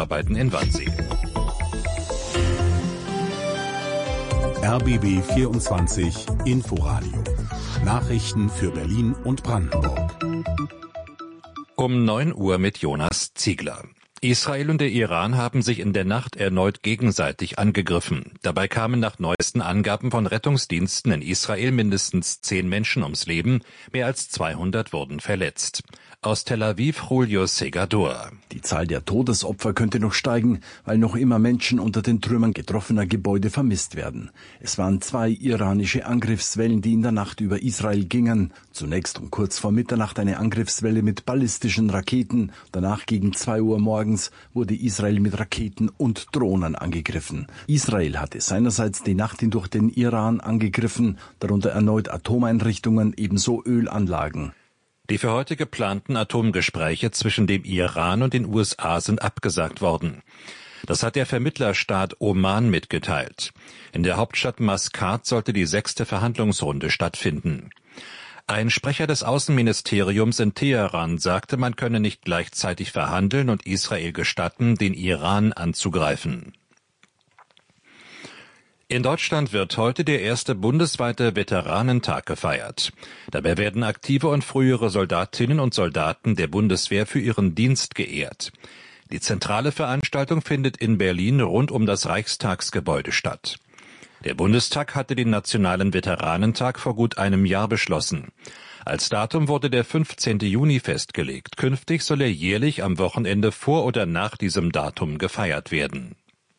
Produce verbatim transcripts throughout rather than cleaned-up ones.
Dreharbeiten in Wannsee. R B B vierundzwanzig Inforadio. Nachrichten für Berlin und Brandenburg. Um neun Uhr mit Jonas Ziegler. Israel und der Iran haben sich in der Nacht erneut gegenseitig angegriffen. Dabei kamen nach neuesten Angaben von Rettungsdiensten in Israel mindestens zehn Menschen ums Leben, mehr als zweihundert wurden verletzt. Aus Tel Aviv Julio Segador. Die Zahl der Todesopfer könnte noch steigen, weil noch immer Menschen unter den Trümmern getroffener Gebäude vermisst werden. Es waren zwei iranische Angriffswellen, die in der Nacht über Israel gingen. Zunächst um kurz vor Mitternacht eine Angriffswelle mit ballistischen Raketen. Danach gegen zwei Uhr morgens wurde Israel mit Raketen und Drohnen angegriffen. Israel hatte seinerseits die Nacht hindurch den Iran angegriffen, darunter erneut Atomeinrichtungen, ebenso Ölanlagen. Die für heute geplanten Atomgespräche zwischen dem Iran und den U S A sind abgesagt worden. Das hat der Vermittlerstaat Oman mitgeteilt. In der Hauptstadt Maskat sollte die sechste Verhandlungsrunde stattfinden. Ein Sprecher des Außenministeriums in Teheran sagte, man könne nicht gleichzeitig verhandeln und Israel gestatten, den Iran anzugreifen. In Deutschland wird heute der erste bundesweite Veteranentag gefeiert. Dabei werden aktive und frühere Soldatinnen und Soldaten der Bundeswehr für ihren Dienst geehrt. Die zentrale Veranstaltung findet in Berlin rund um das Reichstagsgebäude statt. Der Bundestag hatte den Nationalen Veteranentag vor gut einem Jahr beschlossen. Als Datum wurde der fünfzehnten Juni festgelegt. Künftig soll er jährlich am Wochenende vor oder nach diesem Datum gefeiert werden.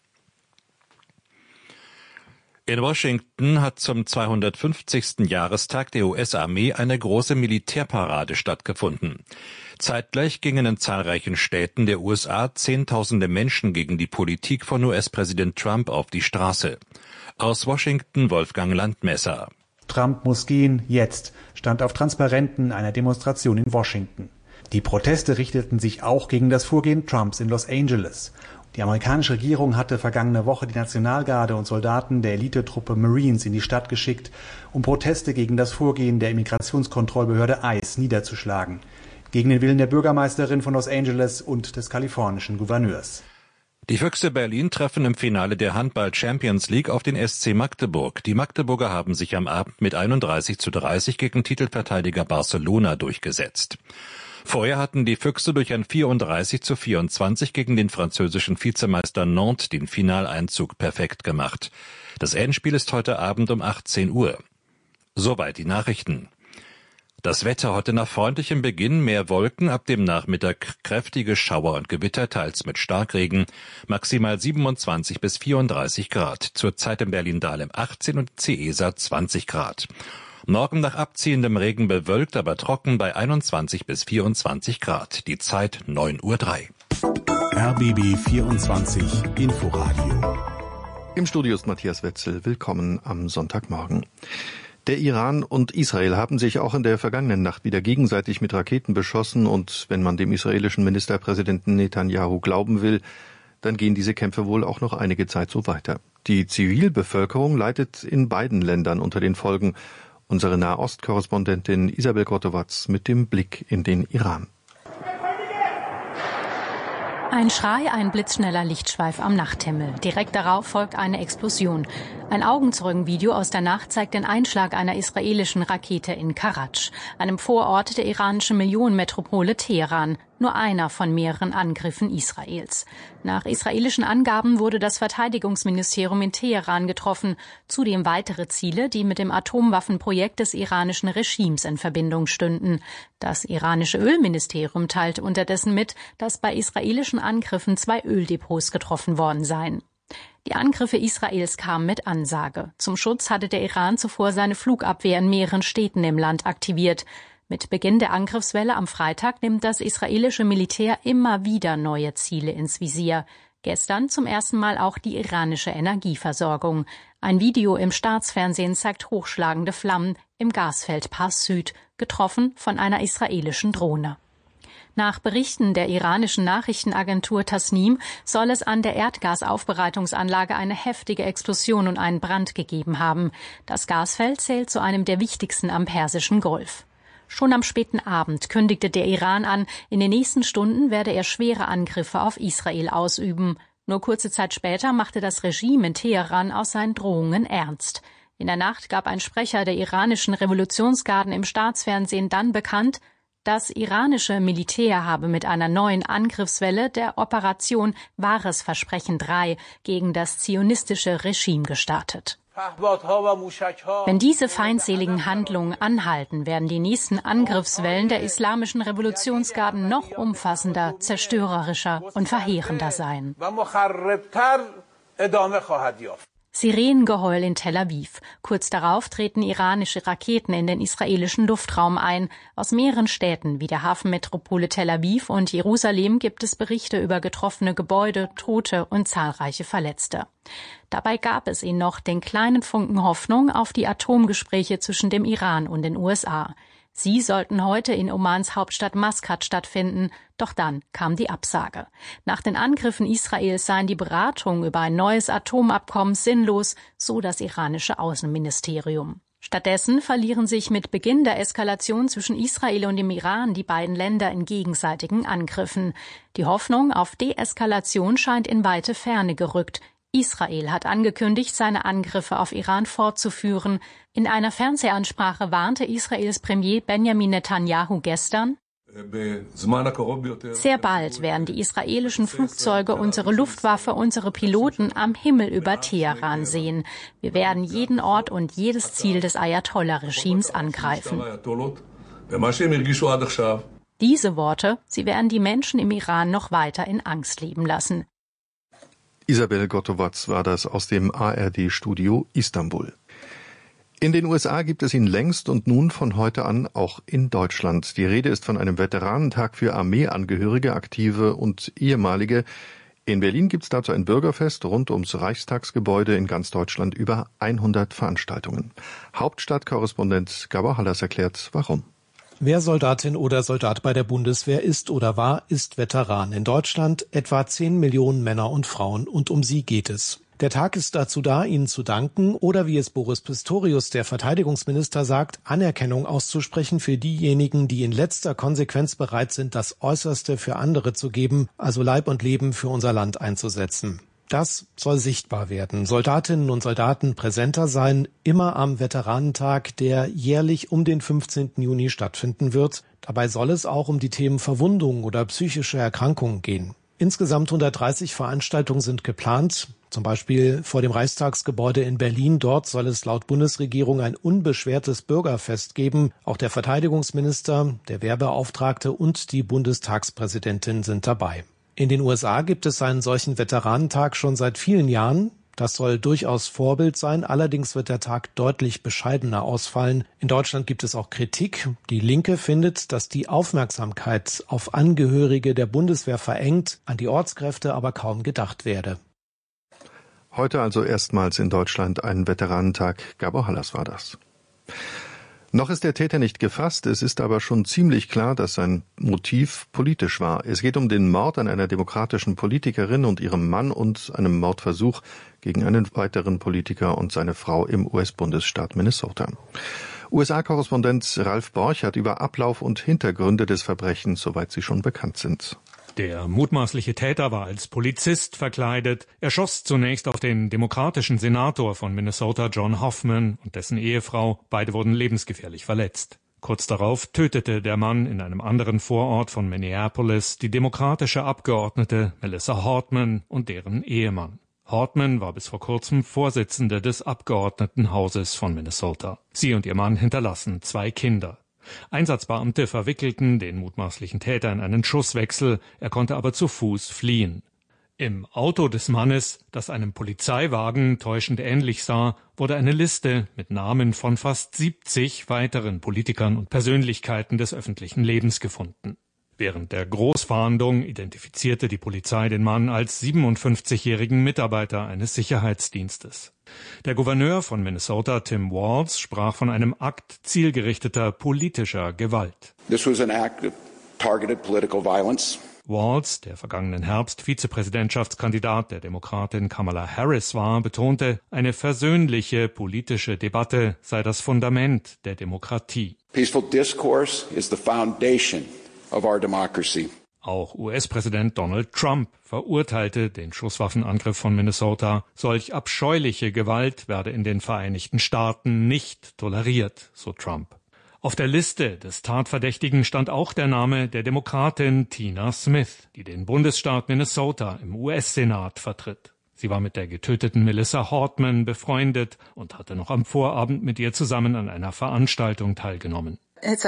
In Washington hat zum zweihundertfünfzigsten Jahrestag der U S-Armee eine große Militärparade stattgefunden. Zeitgleich gingen in zahlreichen Städten der U S A Zehntausende Menschen gegen die Politik von U S-Präsident Trump auf die Straße. Aus Washington Wolfgang Landmesser. Trump muss gehen, jetzt, stand auf Transparenten einer Demonstration in Washington. Die Proteste richteten sich auch gegen das Vorgehen Trumps in Los Angeles. Die amerikanische Regierung hatte vergangene Woche die Nationalgarde und Soldaten der Elitetruppe Marines in die Stadt geschickt, um Proteste gegen das Vorgehen der Immigrationskontrollbehörde ICE niederzuschlagen. Gegen den Willen der Bürgermeisterin von Los Angeles und des kalifornischen Gouverneurs. Die Füchse Berlin treffen im Finale der Handball-Champions League auf den S C Magdeburg. Die Magdeburger haben sich am Abend mit einunddreißig zu dreißig gegen Titelverteidiger Barcelona durchgesetzt. Vorher hatten die Füchse durch ein vierunddreißig zu vierundzwanzig gegen den französischen Vizemeister Nantes den Finaleinzug perfekt gemacht. Das Endspiel ist heute Abend um achtzehn Uhr. Soweit die Nachrichten. Das Wetter heute nach freundlichem Beginn, mehr Wolken, ab dem Nachmittag kräftige Schauer und Gewitter, teils mit Starkregen, maximal siebenundzwanzig bis vierunddreißig Grad, zurzeit in Berlin-Dahlem achtzehn und Ciesa zwanzig Grad. Morgen nach abziehendem Regen bewölkt, aber trocken bei einundzwanzig bis vierundzwanzig Grad. Die Zeit neun Uhr drei. R B B vierundzwanzig Inforadio. Im Studio ist Matthias Wetzel. Willkommen am Sonntagmorgen. Der Iran und Israel haben sich auch in der vergangenen Nacht wieder gegenseitig mit Raketen beschossen und wenn man dem israelischen Ministerpräsidenten Netanyahu glauben will, dann gehen diese Kämpfe wohl auch noch einige Zeit so weiter. Die Zivilbevölkerung leidet in beiden Ländern unter den Folgen. Unsere Nahost-Korrespondentin Isabel Grotowatz mit dem Blick in den Iran. Ein Schrei, ein blitzschneller Lichtschweif am Nachthimmel. Direkt darauf folgt eine Explosion. Ein Augenzeugenvideo aus der Nacht zeigt den Einschlag einer israelischen Rakete in Karatsch, einem Vorort der iranischen Millionenmetropole Teheran, nur einer von mehreren Angriffen Israels. Nach israelischen Angaben wurde das Verteidigungsministerium in Teheran getroffen, zudem weitere Ziele, die mit dem Atomwaffenprojekt des iranischen Regimes in Verbindung stünden. Das iranische Ölministerium teilte unterdessen mit, dass bei israelischen Angriffen zwei Öldepots getroffen worden seien. Die Angriffe Israels kamen mit Ansage. Zum Schutz hatte der Iran zuvor seine Flugabwehr in mehreren Städten im Land aktiviert. Mit Beginn der Angriffswelle am Freitag nimmt das israelische Militär immer wieder neue Ziele ins Visier. Gestern zum ersten Mal auch die iranische Energieversorgung. Ein Video im Staatsfernsehen zeigt hochschlagende Flammen im Gasfeld Pars Süd, getroffen von einer israelischen Drohne. Nach Berichten der iranischen Nachrichtenagentur Tasnim soll es an der Erdgasaufbereitungsanlage eine heftige Explosion und einen Brand gegeben haben. Das Gasfeld zählt zu einem der wichtigsten am Persischen Golf. Schon am späten Abend kündigte der Iran an, in den nächsten Stunden werde er schwere Angriffe auf Israel ausüben. Nur kurze Zeit später machte das Regime in Teheran aus seinen Drohungen ernst. In der Nacht gab ein Sprecher der iranischen Revolutionsgarden im Staatsfernsehen dann bekannt, das iranische Militär habe mit einer neuen Angriffswelle der Operation Wahres Versprechen drei gegen das zionistische Regime gestartet. Wenn diese feindseligen Handlungen anhalten, werden die nächsten Angriffswellen der islamischen Revolutionsgarden noch umfassender, zerstörerischer und verheerender sein. Sirenengeheul in Tel Aviv. Kurz darauf treten iranische Raketen in den israelischen Luftraum ein. Aus mehreren Städten wie der Hafenmetropole Tel Aviv und Jerusalem gibt es Berichte über getroffene Gebäude, Tote und zahlreiche Verletzte. Dabei gab es ihn noch den kleinen Funken Hoffnung auf die Atomgespräche zwischen dem Iran und den U S A. Sie sollten heute in Omans Hauptstadt Maskat stattfinden, doch dann kam die Absage. Nach den Angriffen Israels seien die Beratungen über ein neues Atomabkommen sinnlos, so das iranische Außenministerium. Stattdessen verlieren sich mit Beginn der Eskalation zwischen Israel und dem Iran die beiden Länder in gegenseitigen Angriffen. Die Hoffnung auf Deeskalation scheint in weite Ferne gerückt. Israel hat angekündigt, seine Angriffe auf Iran fortzuführen. In einer Fernsehansprache warnte Israels Premier Benjamin Netanyahu gestern: Sehr bald werden die israelischen Flugzeuge unsere Luftwaffe, unsere Piloten am Himmel über Teheran sehen. Wir werden jeden Ort und jedes Ziel des Ayatollah-Regimes angreifen. Diese Worte, sie werden die Menschen im Iran noch weiter in Angst leben lassen. Isabel Gottowatz war das aus dem A R D-Studio Istanbul. In den U S A gibt es ihn längst und nun von heute an auch in Deutschland. Die Rede ist von einem Veteranentag für Armeeangehörige, Aktive und Ehemalige. In Berlin gibt es dazu ein Bürgerfest rund ums Reichstagsgebäude, in ganz Deutschland über hundert Veranstaltungen. Hauptstadtkorrespondent Gabor Hallas erklärt, warum. Wer Soldatin oder Soldat bei der Bundeswehr ist oder war, ist Veteran. In Deutschland etwa zehn Millionen Männer und Frauen, und um sie geht es. Der Tag ist dazu da, ihnen zu danken oder, wie es Boris Pistorius, der Verteidigungsminister, sagt, Anerkennung auszusprechen für diejenigen, die in letzter Konsequenz bereit sind, das Äußerste für andere zu geben, also Leib und Leben für unser Land einzusetzen. Das soll sichtbar werden. Soldatinnen und Soldaten präsenter sein, immer am Veteranentag, der jährlich um den fünfzehnten Juni stattfinden wird. Dabei soll es auch um die Themen Verwundung oder psychische Erkrankungen gehen. Insgesamt hundertdreißig Veranstaltungen sind geplant, zum Beispiel vor dem Reichstagsgebäude in Berlin. Dort soll es laut Bundesregierung ein unbeschwertes Bürgerfest geben. Auch der Verteidigungsminister, der Wehrbeauftragte und die Bundestagspräsidentin sind dabei. In den U S A gibt es einen solchen Veteranentag schon seit vielen Jahren. Das soll durchaus Vorbild sein. Allerdings wird der Tag deutlich bescheidener ausfallen. In Deutschland gibt es auch Kritik. Die Linke findet, dass die Aufmerksamkeit auf Angehörige der Bundeswehr verengt, an die Ortskräfte aber kaum gedacht werde. Heute also erstmals in Deutschland ein Veteranentag. Gabor Hallas war das. Noch ist der Täter nicht gefasst, es ist aber schon ziemlich klar, dass sein Motiv politisch war. Es geht um den Mord an einer demokratischen Politikerin und ihrem Mann und einem Mordversuch gegen einen weiteren Politiker und seine Frau im U S-Bundesstaat Minnesota. U S A-Korrespondent Ralf Borch hat über Ablauf und Hintergründe des Verbrechens, soweit sie schon bekannt sind. Der mutmaßliche Täter war als Polizist verkleidet. Er schoss zunächst auf den demokratischen Senator von Minnesota, John Hoffman, und dessen Ehefrau. Beide wurden lebensgefährlich verletzt. Kurz darauf tötete der Mann in einem anderen Vorort von Minneapolis die demokratische Abgeordnete Melissa Hortman und deren Ehemann. Hortman war bis vor kurzem Vorsitzende des Abgeordnetenhauses von Minnesota. Sie und ihr Mann hinterlassen zwei Kinder. Einsatzbeamte verwickelten den mutmaßlichen Täter in einen Schusswechsel, er konnte aber zu Fuß fliehen. Im Auto des Mannes, das einem Polizeiwagen täuschend ähnlich sah, wurde eine Liste mit Namen von fast siebzig weiteren Politikern und Persönlichkeiten des öffentlichen Lebens gefunden. Während der Großfahndung identifizierte die Polizei den Mann als siebenundfünfzigjährigen Mitarbeiter eines Sicherheitsdienstes. Der Gouverneur von Minnesota, Tim Walz, sprach von einem Akt zielgerichteter politischer Gewalt. This was an act of targeted political violence. Walz, der vergangenen Herbst Vizepräsidentschaftskandidat der Demokratin Kamala Harris war, betonte, eine versöhnliche politische Debatte sei das Fundament der Demokratie. Peaceful discourse is the foundation of our democracy. Auch U S-Präsident Donald Trump verurteilte den Schusswaffenangriff von Minnesota. Solch abscheuliche Gewalt werde in den Vereinigten Staaten nicht toleriert, so Trump. Auf der Liste des Tatverdächtigen stand auch der Name der Demokratin Tina Smith, die den Bundesstaat Minnesota im U S-Senat vertritt. Sie war mit der getöteten Melissa Hortman befreundet und hatte noch am Vorabend mit ihr zusammen an einer Veranstaltung teilgenommen. Es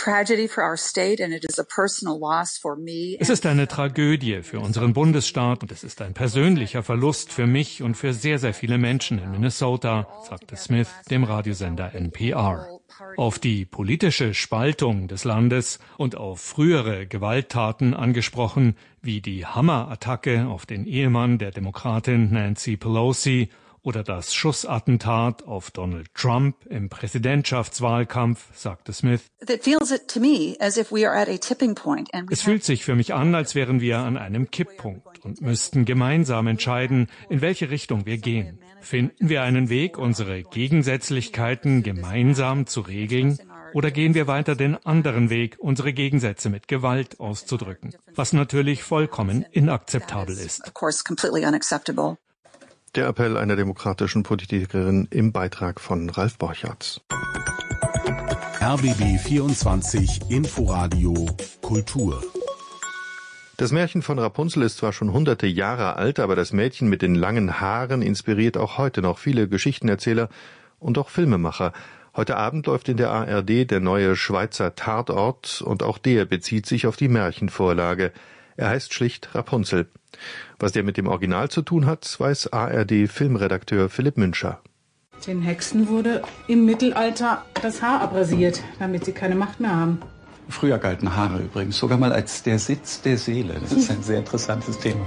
ist eine Tragödie für unseren Bundesstaat und es ist ein persönlicher Verlust für mich und für sehr, sehr viele Menschen in Minnesota, sagte Smith dem Radiosender N P R. Auf die politische Spaltung des Landes und auf frühere Gewalttaten angesprochen, wie die Hammerattacke auf den Ehemann der Demokratin Nancy Pelosi oder das Schussattentat auf Donald Trump im Präsidentschaftswahlkampf, sagte Smith. Es fühlt sich für mich an, als wären wir an einem Kipppunkt und müssten gemeinsam entscheiden, in welche Richtung wir gehen. Finden wir einen Weg, unsere Gegensätzlichkeiten gemeinsam zu regeln? Oder gehen wir weiter den anderen Weg, unsere Gegensätze mit Gewalt auszudrücken? Was natürlich vollkommen inakzeptabel ist. Der Appell einer demokratischen Politikerin im Beitrag von Ralf Borchardt. R B B vierundzwanzig Inforadio Kultur. Das Märchen von Rapunzel ist zwar schon hunderte Jahre alt, aber das Mädchen mit den langen Haaren inspiriert auch heute noch viele Geschichtenerzähler und auch Filmemacher. Heute Abend läuft in der A R D der neue Schweizer Tatort und auch der bezieht sich auf die Märchenvorlage. Er heißt schlicht Rapunzel. Was der mit dem Original zu tun hat, weiß A R D-Filmredakteur Philipp Münscher. Den Hexen wurde im Mittelalter das Haar abrasiert, damit sie keine Macht mehr haben. Früher galten Haare übrigens sogar mal als der Sitz der Seele. Das ist ein sehr interessantes Thema.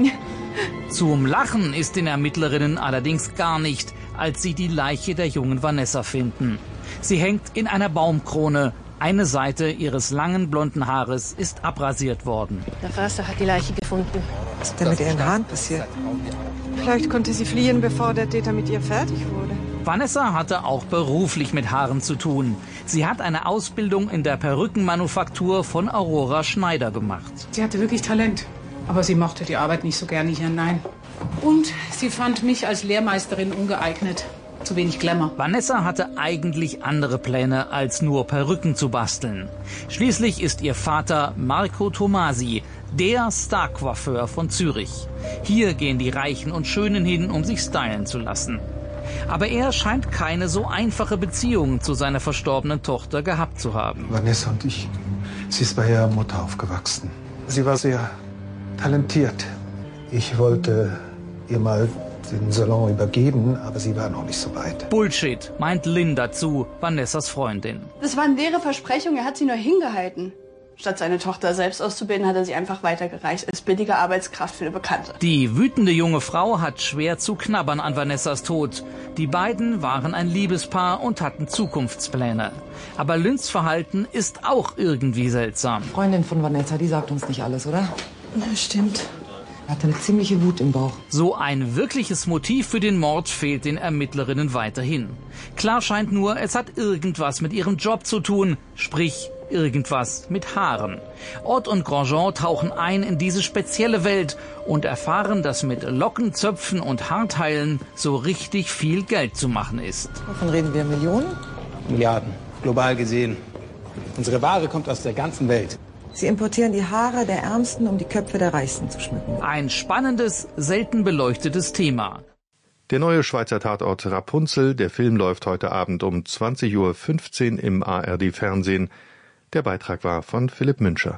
Zum Lachen ist den Ermittlerinnen allerdings gar nicht, als sie die Leiche der jungen Vanessa finden. Sie hängt in einer Baumkrone. Eine Seite ihres langen blonden Haares ist abrasiert worden. Der Förster hat die Leiche gefunden. Was ist denn mit ihren Haaren passiert? Vielleicht konnte sie fliehen, bevor der Täter mit ihr fertig wurde. Vanessa hatte auch beruflich mit Haaren zu tun. Sie hat eine Ausbildung in der Perückenmanufaktur von Aurora Schneider gemacht. Sie hatte wirklich Talent, aber sie mochte die Arbeit nicht so gerne hier, nein. Und sie fand mich als Lehrmeisterin ungeeignet. Zu wenig Glamour. Vanessa hatte eigentlich andere Pläne, als nur Perücken zu basteln. Schließlich ist ihr Vater Marco Tomasi, der Star-Coiffeur von Zürich. Hier gehen die Reichen und Schönen hin, um sich stylen zu lassen. Aber er scheint keine so einfache Beziehung zu seiner verstorbenen Tochter gehabt zu haben. Vanessa und ich, sie ist bei ihrer Mutter aufgewachsen. Sie war sehr talentiert. Ich wollte ihr mal den Salon übergeben, aber sie war noch nicht so weit. Bullshit, meint Lynn dazu, Vanessas Freundin. Das waren leere Versprechungen, er hat sie nur hingehalten. Statt seine Tochter selbst auszubilden, hat er sie einfach weitergereicht als billige Arbeitskraft für eine Bekannte. Die wütende junge Frau hat schwer zu knabbern an Vanessas Tod. Die beiden waren ein Liebespaar und hatten Zukunftspläne. Aber Lynns Verhalten ist auch irgendwie seltsam. Freundin von Vanessa, die sagt uns nicht alles, oder? Ja, stimmt. Er hat eine ziemliche Wut im Bauch. So ein wirkliches Motiv für den Mord fehlt den Ermittlerinnen weiterhin. Klar scheint nur, es hat irgendwas mit ihrem Job zu tun, sprich irgendwas mit Haaren. Ott und Grandjean tauchen ein in diese spezielle Welt und erfahren, dass mit Lockenzöpfen und Haarteilen so richtig viel Geld zu machen ist. Wovon reden wir? Millionen? Milliarden, global gesehen. Unsere Ware kommt aus der ganzen Welt. Sie importieren die Haare der Ärmsten, um die Köpfe der Reichsten zu schmücken. Ein spannendes, selten beleuchtetes Thema. Der neue Schweizer Tatort Rapunzel, der Film läuft heute Abend um zwanzig Uhr fünfzehn im A R D-Fernsehen. Der Beitrag war von Philipp Münscher.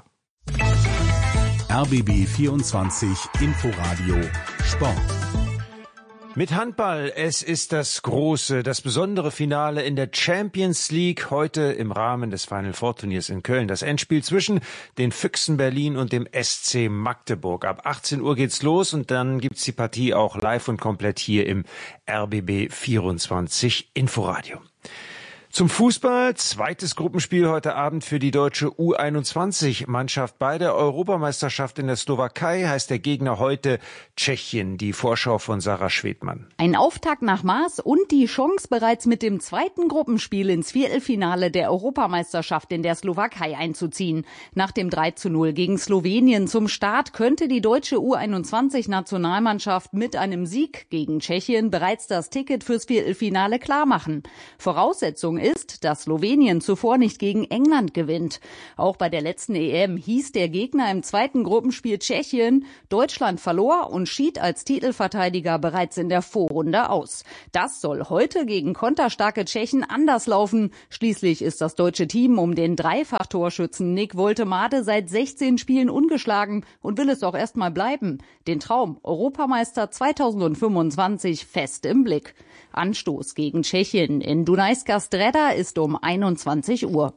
R B B vierundzwanzig Inforadio Sport. Mit Handball, es ist das große, das besondere Finale in der Champions League heute im Rahmen des Final Four Turniers in Köln. Das Endspiel zwischen den Füchsen Berlin und dem S C Magdeburg. Ab achtzehn Uhr geht's los und dann gibt's die Partie auch live und komplett hier im R B B vierundzwanzig Inforadio. Zum Fußball, zweites Gruppenspiel heute Abend für die deutsche U einundzwanzig-Mannschaft. Bei der Europameisterschaft in der Slowakei heißt der Gegner heute Tschechien. Die Vorschau von Sarah Schwedmann. Ein Auftakt nach Maß und die Chance, bereits mit dem zweiten Gruppenspiel ins Viertelfinale der Europameisterschaft in der Slowakei einzuziehen. Nach dem drei zu null gegen Slowenien zum Start könnte die deutsche U einundzwanzig-Nationalmannschaft mit einem Sieg gegen Tschechien bereits das Ticket fürs Viertelfinale klarmachen. Voraussetzung ist, dass Slowenien zuvor nicht gegen England gewinnt. Auch bei der letzten E M hieß der Gegner im zweiten Gruppenspiel Tschechien. Deutschland verlor und schied als Titelverteidiger bereits in der Vorrunde aus. Das soll heute gegen konterstarke Tschechen anders laufen. Schließlich ist das deutsche Team um den Dreifach-Torschützen Nick Woltemade seit sechzehn Spielen ungeschlagen und will es auch erstmal bleiben. Den Traum Europameister zweitausendfünfundzwanzig fest im Blick. Anstoß gegen Tschechien in Dunajska Streda ist um einundzwanzig Uhr.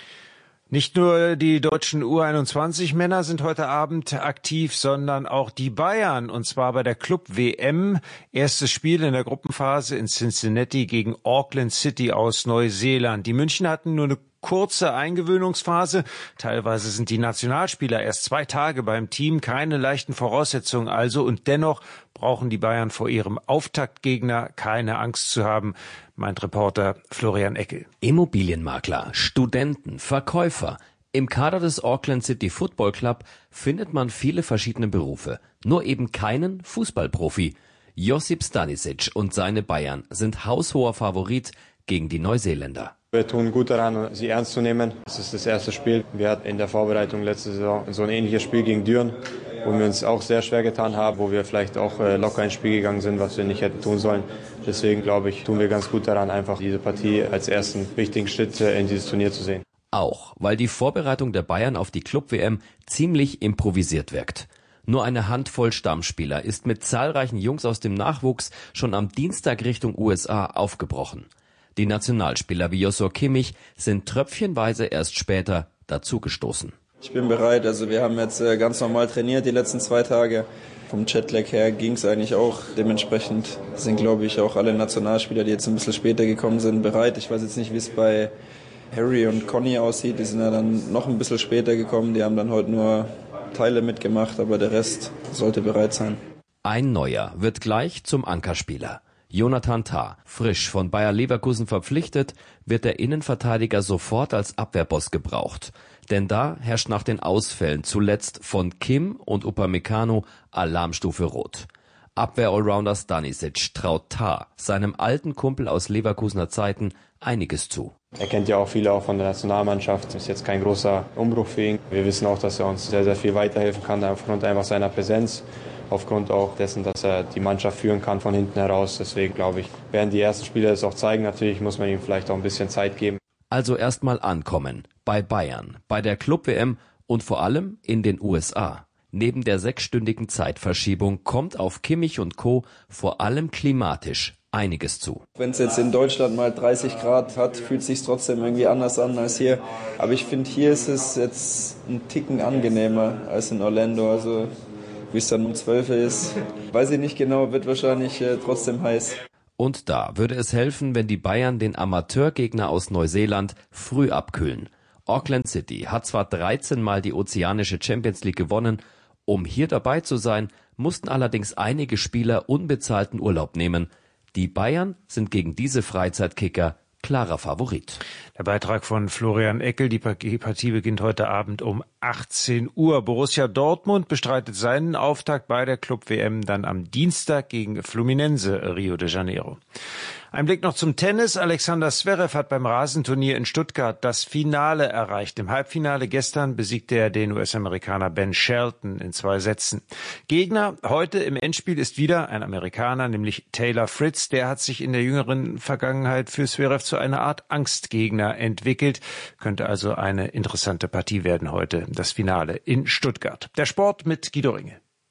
Nicht nur die deutschen U einundzwanzig-Männer sind heute Abend aktiv, sondern auch die Bayern, und zwar bei der Club-W M. Erstes Spiel in der Gruppenphase in Cincinnati gegen Auckland City aus Neuseeland. Die Münchner hatten nur eine kurze Eingewöhnungsphase. Teilweise sind die Nationalspieler erst zwei Tage beim Team, keine leichten Voraussetzungen also, und dennoch brauchen die Bayern vor ihrem Auftaktgegner keine Angst zu haben, meint Reporter Florian Eckel. Immobilienmakler, Studenten, Verkäufer. Im Kader des Auckland City Football Club findet man viele verschiedene Berufe, nur eben keinen Fußballprofi. Josip Stanisic und seine Bayern sind haushoher Favorit gegen die Neuseeländer. Wir tun gut daran, sie ernst zu nehmen. Es ist das erste Spiel. Wir hatten in der Vorbereitung letzte Saison so ein ähnliches Spiel gegen Düren, wo wir uns auch sehr schwer getan haben, wo wir vielleicht auch locker ins Spiel gegangen sind, was wir nicht hätten tun sollen. Deswegen, glaube ich, tun wir ganz gut daran, einfach diese Partie als ersten wichtigen Schritt in dieses Turnier zu sehen. Auch, weil die Vorbereitung der Bayern auf die Club-W M ziemlich improvisiert wirkt. Nur eine Handvoll Stammspieler ist mit zahlreichen Jungs aus dem Nachwuchs schon am Dienstag Richtung U S A aufgebrochen. Die Nationalspieler wie Joshua Kimmich sind tröpfchenweise erst später dazugestoßen. Ich bin bereit, also wir haben jetzt ganz normal trainiert die letzten zwei Tage. Vom Jetlag her ging es eigentlich auch. Dementsprechend sind, glaube ich, auch alle Nationalspieler, die jetzt ein bisschen später gekommen sind, bereit. Ich weiß jetzt nicht, wie es bei Harry und Conny aussieht. Die sind ja dann noch ein bisschen später gekommen. Die haben dann heute nur Teile mitgemacht, aber der Rest sollte bereit sein. Ein Neuer wird gleich zum Ankerspieler. Jonathan Tah, frisch von Bayer Leverkusen verpflichtet, wird der Innenverteidiger sofort als Abwehrboss gebraucht. Denn da herrscht nach den Ausfällen zuletzt von Kim und Upamecano Alarmstufe Rot. Abwehr-Allrounder Stanisic traut Tah, seinem alten Kumpel aus Leverkusener Zeiten, einiges zu. Er kennt ja auch viele auch von der Nationalmannschaft, ist jetzt kein großer Umbruch für ihn. Wir wissen auch, dass er uns sehr, sehr viel weiterhelfen kann, aufgrund einfach seiner Präsenz. Aufgrund auch dessen, dass er die Mannschaft führen kann von hinten heraus. Deswegen glaube ich, werden die ersten Spieler das auch zeigen. Natürlich muss man ihm vielleicht auch ein bisschen Zeit geben. Also erstmal ankommen bei Bayern, bei der Club-W M und vor allem in den U S A. Neben der sechsstündigen Zeitverschiebung kommt auf Kimmich und Co. vor allem klimatisch einiges zu. Wenn es jetzt in Deutschland mal dreißig Grad hat, fühlt es sich trotzdem irgendwie anders an als hier. Aber ich finde, hier ist es jetzt ein Ticken angenehmer als in Orlando. Also wie es dann um zwölf ist, weiß ich nicht genau, wird wahrscheinlich äh, trotzdem heiß. Und da würde es helfen, wenn die Bayern den Amateurgegner aus Neuseeland früh abkühlen. Auckland City hat zwar dreizehn Mal die ozeanische Champions League gewonnen, um hier dabei zu sein, mussten allerdings einige Spieler unbezahlten Urlaub nehmen. Die Bayern sind gegen diese Freizeitkicker klarer Favorit. Der Beitrag von Florian Eckel. Die Partie beginnt heute Abend um achtzehn Uhr. Borussia Dortmund bestreitet seinen Auftakt bei der Club-W M dann am Dienstag gegen Fluminense Rio de Janeiro. Ein Blick noch zum Tennis. Alexander Zverev hat beim Rasenturnier in Stuttgart das Finale erreicht. Im Halbfinale gestern besiegte er den U S-Amerikaner Ben Shelton in zwei Sätzen. Gegner heute im Endspiel ist wieder ein Amerikaner, nämlich Taylor Fritz. Der hat sich in der jüngeren Vergangenheit für Zverev zu einer Art Angstgegner entwickelt. Könnte also eine interessante Partie werden heute, das Finale in Stuttgart. Der Sport mit Guido Ringe.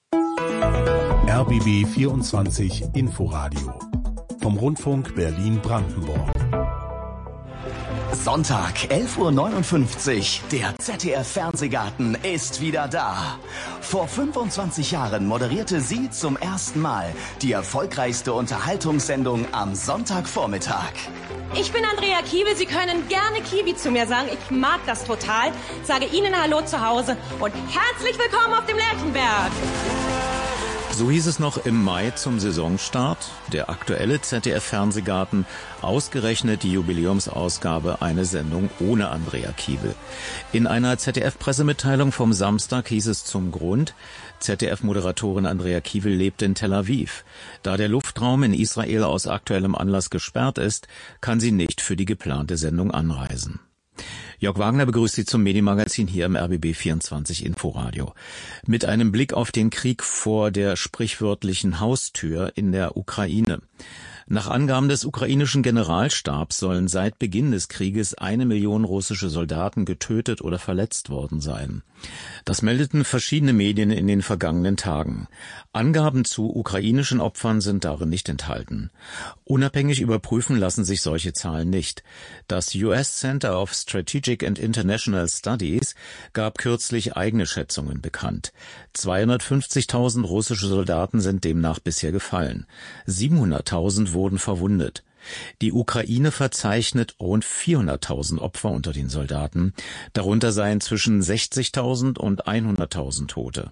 R B B vierundzwanzig Inforadio vom Rundfunk Berlin-Brandenburg. Sonntag, elf Uhr neunundfünfzig. Der Z D F-Fernsehgarten ist wieder da. Vor fünfundzwanzig Jahren moderierte sie zum ersten Mal die erfolgreichste Unterhaltungssendung am Sonntagvormittag. Ich bin Andrea Kiewel. Sie können gerne Kiwi zu mir sagen. Ich mag das total. Sage Ihnen Hallo zu Hause und herzlich willkommen auf dem Lerchenberg. So hieß es noch im Mai zum Saisonstart. Der aktuelle Z D F-Fernsehgarten, ausgerechnet die Jubiläumsausgabe, eine Sendung ohne Andrea Kiewel. In einer Z D F-Pressemitteilung vom Samstag hieß es zum Grund, Z D F-Moderatorin Andrea Kiewel lebt in Tel Aviv. Da der Luftraum in Israel aus aktuellem Anlass gesperrt ist, kann sie nicht für die geplante Sendung anreisen. Jörg Wagner begrüßt Sie zum Medienmagazin hier im R B B vierundzwanzig Inforadio. Mit einem Blick auf den Krieg vor der sprichwörtlichen Haustür in der Ukraine. Nach Angaben des ukrainischen Generalstabs sollen seit Beginn des Krieges eine Million russische Soldaten getötet oder verletzt worden sein. Das meldeten verschiedene Medien in den vergangenen Tagen. Angaben zu ukrainischen Opfern sind darin nicht enthalten. Unabhängig überprüfen lassen sich solche Zahlen nicht. Das U S Center of Strategic and International Studies gab kürzlich eigene Schätzungen bekannt. zweihundertfünfzigtausend russische Soldaten sind demnach bisher gefallen. siebenhunderttausend wurden verwundet. Die Ukraine verzeichnet rund vierhunderttausend Opfer unter den Soldaten. Darunter seien zwischen sechzigtausend und hunderttausend Tote.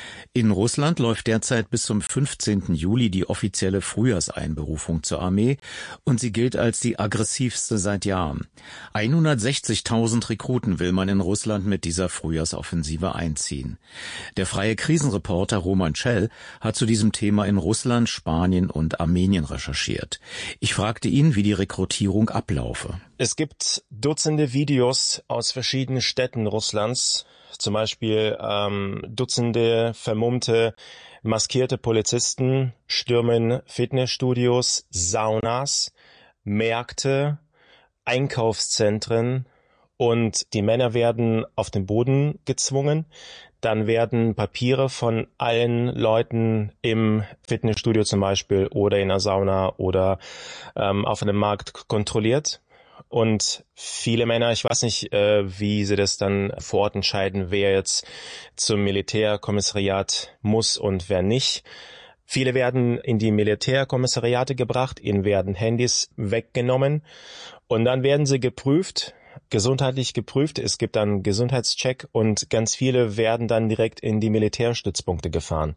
In Russland läuft derzeit bis zum fünfzehnten Juli die offizielle Frühjahrseinberufung zur Armee und sie gilt als die aggressivste seit Jahren. hundertsechzigtausend Rekruten will man in Russland mit dieser Frühjahrsoffensive einziehen. Der freie Krisenreporter Roman Schell hat zu diesem Thema in Russland, Spanien und Armenien recherchiert. Ich fragte ihn, wie die Rekrutierung ablaufe. Es gibt Dutzende Videos aus verschiedenen Städten Russlands. Zum Beispiel ähm, Dutzende vermummte, maskierte Polizisten stürmen Fitnessstudios, Saunas, Märkte, Einkaufszentren und die Männer werden auf den Boden gezwungen. Dann werden Papiere von allen Leuten im Fitnessstudio zum Beispiel oder in einer Sauna oder ähm, auf einem Markt kontrolliert. Und viele Männer, ich weiß nicht, äh, wie sie das dann vor Ort entscheiden, wer jetzt zum Militärkommissariat muss und wer nicht. Viele werden in die Militärkommissariate gebracht, ihnen werden Handys weggenommen und dann werden sie geprüft, gesundheitlich geprüft. Es gibt dann einen Gesundheitscheck und ganz viele werden dann direkt in die Militärstützpunkte gefahren.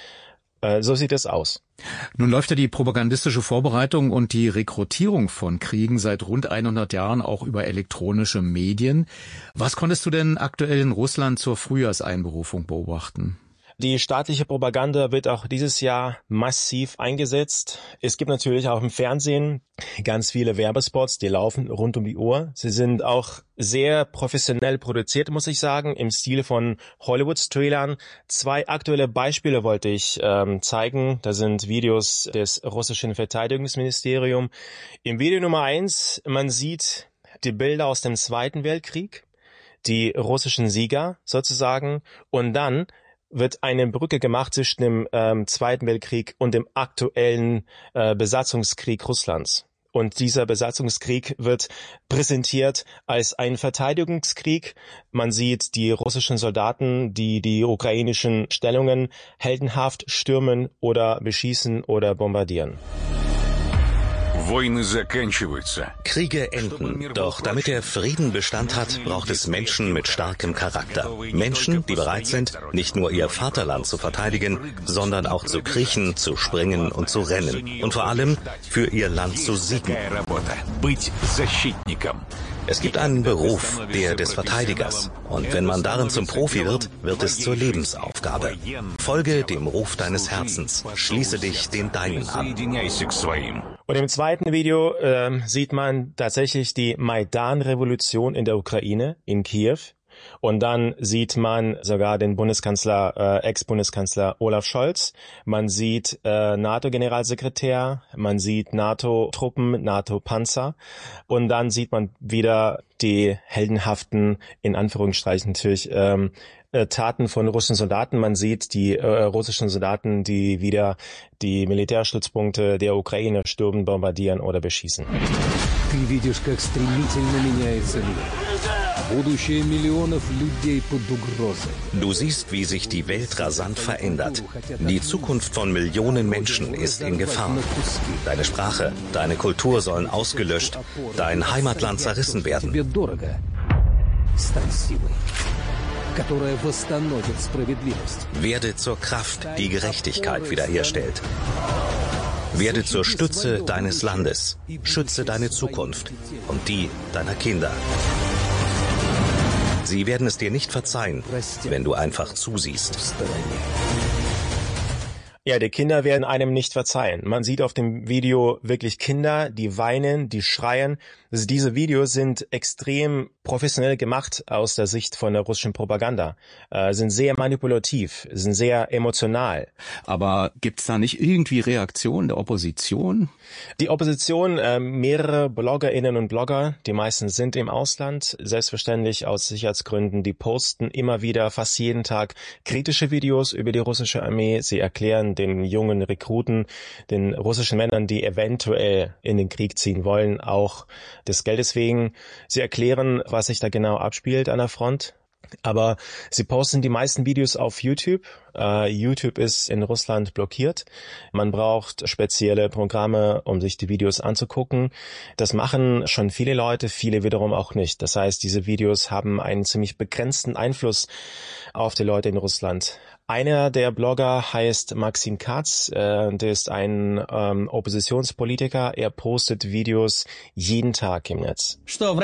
So sieht es aus. Nun läuft ja die propagandistische Vorbereitung und die Rekrutierung von Kriegen seit rund hundert Jahren auch über elektronische Medien. Was konntest du denn aktuell in Russland zur Frühjahrseinberufung beobachten? Die staatliche Propaganda wird auch dieses Jahr massiv eingesetzt. Es gibt natürlich auch im Fernsehen ganz viele Werbespots, die laufen rund um die Uhr. Sie sind auch sehr professionell produziert, muss ich sagen, im Stil von Hollywood-Trailern. Zwei aktuelle Beispiele wollte ich ähm, zeigen. Da sind Videos des russischen Verteidigungsministeriums. Im Video Nummer eins, man sieht die Bilder aus dem Zweiten Weltkrieg, die russischen Sieger sozusagen, und dann wird eine Brücke gemacht zwischen dem ähm, Zweiten Weltkrieg und dem aktuellen äh, Besatzungskrieg Russlands. Und dieser Besatzungskrieg wird präsentiert als ein Verteidigungskrieg. Man sieht die russischen Soldaten, die die ukrainischen Stellungen heldenhaft stürmen oder beschießen oder bombardieren. Kriege enden, doch damit der Frieden Bestand hat, braucht es Menschen mit starkem Charakter. Menschen, die bereit sind, nicht nur ihr Vaterland zu verteidigen, sondern auch zu kriechen, zu springen und zu rennen. Und vor allem für ihr Land zu siegen. Es gibt einen Beruf, der des Verteidigers. Und wenn man darin zum Profi wird, wird es zur Lebensaufgabe. Folge dem Ruf deines Herzens. Schließe dich den Deinen an. Und im zweiten Video äh, sieht man tatsächlich die Maidan-Revolution in der Ukraine, in Kiew. Und dann sieht man sogar den Bundeskanzler, äh, Ex-Bundeskanzler Olaf Scholz. Man sieht äh, NATO-Generalsekretär, man sieht NATO-Truppen, NATO-Panzer. Und dann sieht man wieder die heldenhaften, in Anführungsstrichen natürlich, ähm, äh, Taten von russischen Soldaten. Man sieht die äh, russischen Soldaten, die wieder die Militärstützpunkte der Ukraine stürmen, bombardieren oder beschießen. Ты видишь, как стремительно меняется мир. Будущее миллионов людей под угрозой. Du siehst, wie sich die Welt rasant verändert. Die Zukunft von Millionen Menschen ist in Gefahr. Deine Sprache, deine Kultur sollen ausgelöscht, dein Heimatland zerrissen werden. Werde zur Kraft, die Gerechtigkeit wiederherstellt. Werde zur Stütze deines Landes. Schütze deine Zukunft und die deiner Kinder. Sie werden es dir nicht verzeihen, wenn du einfach zusiehst. Ja, die Kinder werden einem nicht verzeihen. Man sieht auf dem Video wirklich Kinder, die weinen, die schreien. Also diese Videos sind extrem professionell gemacht aus der Sicht von der russischen Propaganda, äh, sind sehr manipulativ, sind sehr emotional. Aber gibt's da nicht irgendwie Reaktionen der Opposition? Die Opposition, äh, mehrere BloggerInnen und Blogger, die meisten sind im Ausland, selbstverständlich aus Sicherheitsgründen, die posten immer wieder, fast jeden Tag kritische Videos über die russische Armee. Sie erklären den jungen Rekruten, den russischen Männern, die eventuell in den Krieg ziehen wollen, auch des Geldes wegen. Sie erklären, was sich da genau abspielt an der Front. Aber sie posten die meisten Videos auf YouTube. Uh, YouTube ist in Russland blockiert. Man braucht spezielle Programme, um sich die Videos anzugucken. Das machen schon viele Leute, viele wiederum auch nicht. Das heißt, diese Videos haben einen ziemlich begrenzten Einfluss auf die Leute in Russland. Einer der Blogger heißt Maxim Katz, äh, der ist ein ähm, Oppositionspolitiker. Er postet Videos jeden Tag im Netz.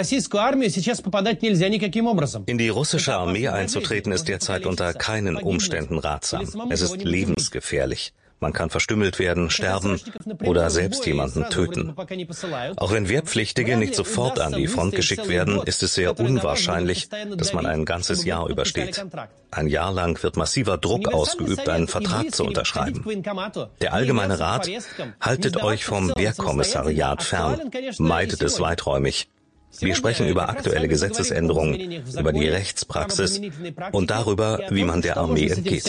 In die russische Armee einzutreten ist derzeit unter keinen Umständen ratsam. Es ist lebensgefährlich. Man kann verstümmelt werden, sterben oder selbst jemanden töten. Auch wenn Wehrpflichtige nicht sofort an die Front geschickt werden, ist es sehr unwahrscheinlich, dass man ein ganzes Jahr übersteht. Ein Jahr lang wird massiver Druck ausgeübt, einen Vertrag zu unterschreiben. Der allgemeine Rat: haltet euch vom Wehrkommissariat fern, meidet es weiträumig. Wir sprechen über aktuelle Gesetzesänderungen, über die Rechtspraxis und darüber, wie man der Armee entgeht.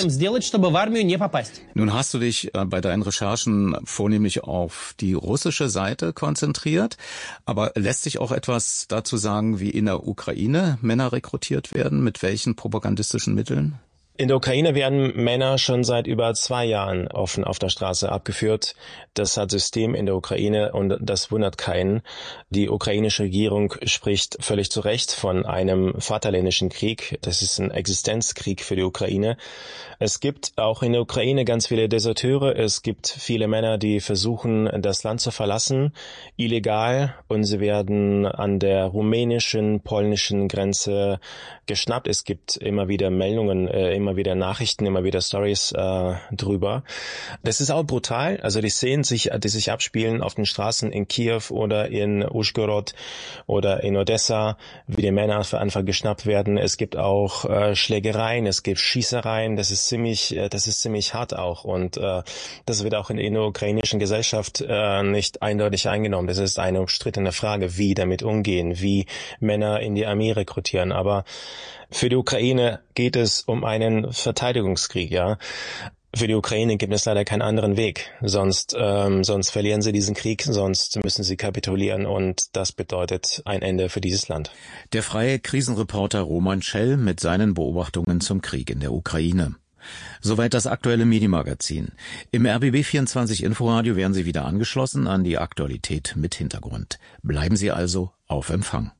Nun hast du dich bei deinen Recherchen vornehmlich auf die russische Seite konzentriert, aber lässt sich auch etwas dazu sagen, wie in der Ukraine Männer rekrutiert werden, mit welchen propagandistischen Mitteln? In der Ukraine werden Männer schon seit über zwei Jahren offen auf der Straße abgeführt. Das hat System in der Ukraine und das wundert keinen. Die ukrainische Regierung spricht völlig zu Recht von einem vaterländischen Krieg. Das ist ein Existenzkrieg für die Ukraine. Es gibt auch in der Ukraine ganz viele Deserteure. Es gibt viele Männer, die versuchen, das Land zu verlassen, illegal, und sie werden an der rumänischen, polnischen Grenze geschnappt. Es gibt immer wieder Meldungen, äh, immer wieder Nachrichten, immer wieder Stories äh, drüber. Das ist auch brutal. Also die Szenen, sich, die sich abspielen auf den Straßen in Kiew oder in Uschgorod oder in Odessa, wie die Männer einfach geschnappt werden. Es gibt auch äh, Schlägereien, es gibt Schießereien. Das ist ziemlich, äh, das ist ziemlich hart auch. Und äh, das wird auch in, in der ukrainischen Gesellschaft äh, nicht eindeutig eingenommen. Das ist eine umstrittene Frage, wie damit umgehen, wie Männer in die Armee rekrutieren. Aber für die Ukraine geht es um einen Verteidigungskrieg, ja. Für die Ukraine gibt es leider keinen anderen Weg. Sonst, ähm, sonst verlieren sie diesen Krieg, sonst müssen sie kapitulieren, und das bedeutet ein Ende für dieses Land. Der freie Krisenreporter Roman Schell mit seinen Beobachtungen zum Krieg in der Ukraine. Soweit das aktuelle Medienmagazin. Im R B B vierundzwanzig Inforadio werden Sie wieder angeschlossen an die Aktualität mit Hintergrund. Bleiben Sie also auf Empfang.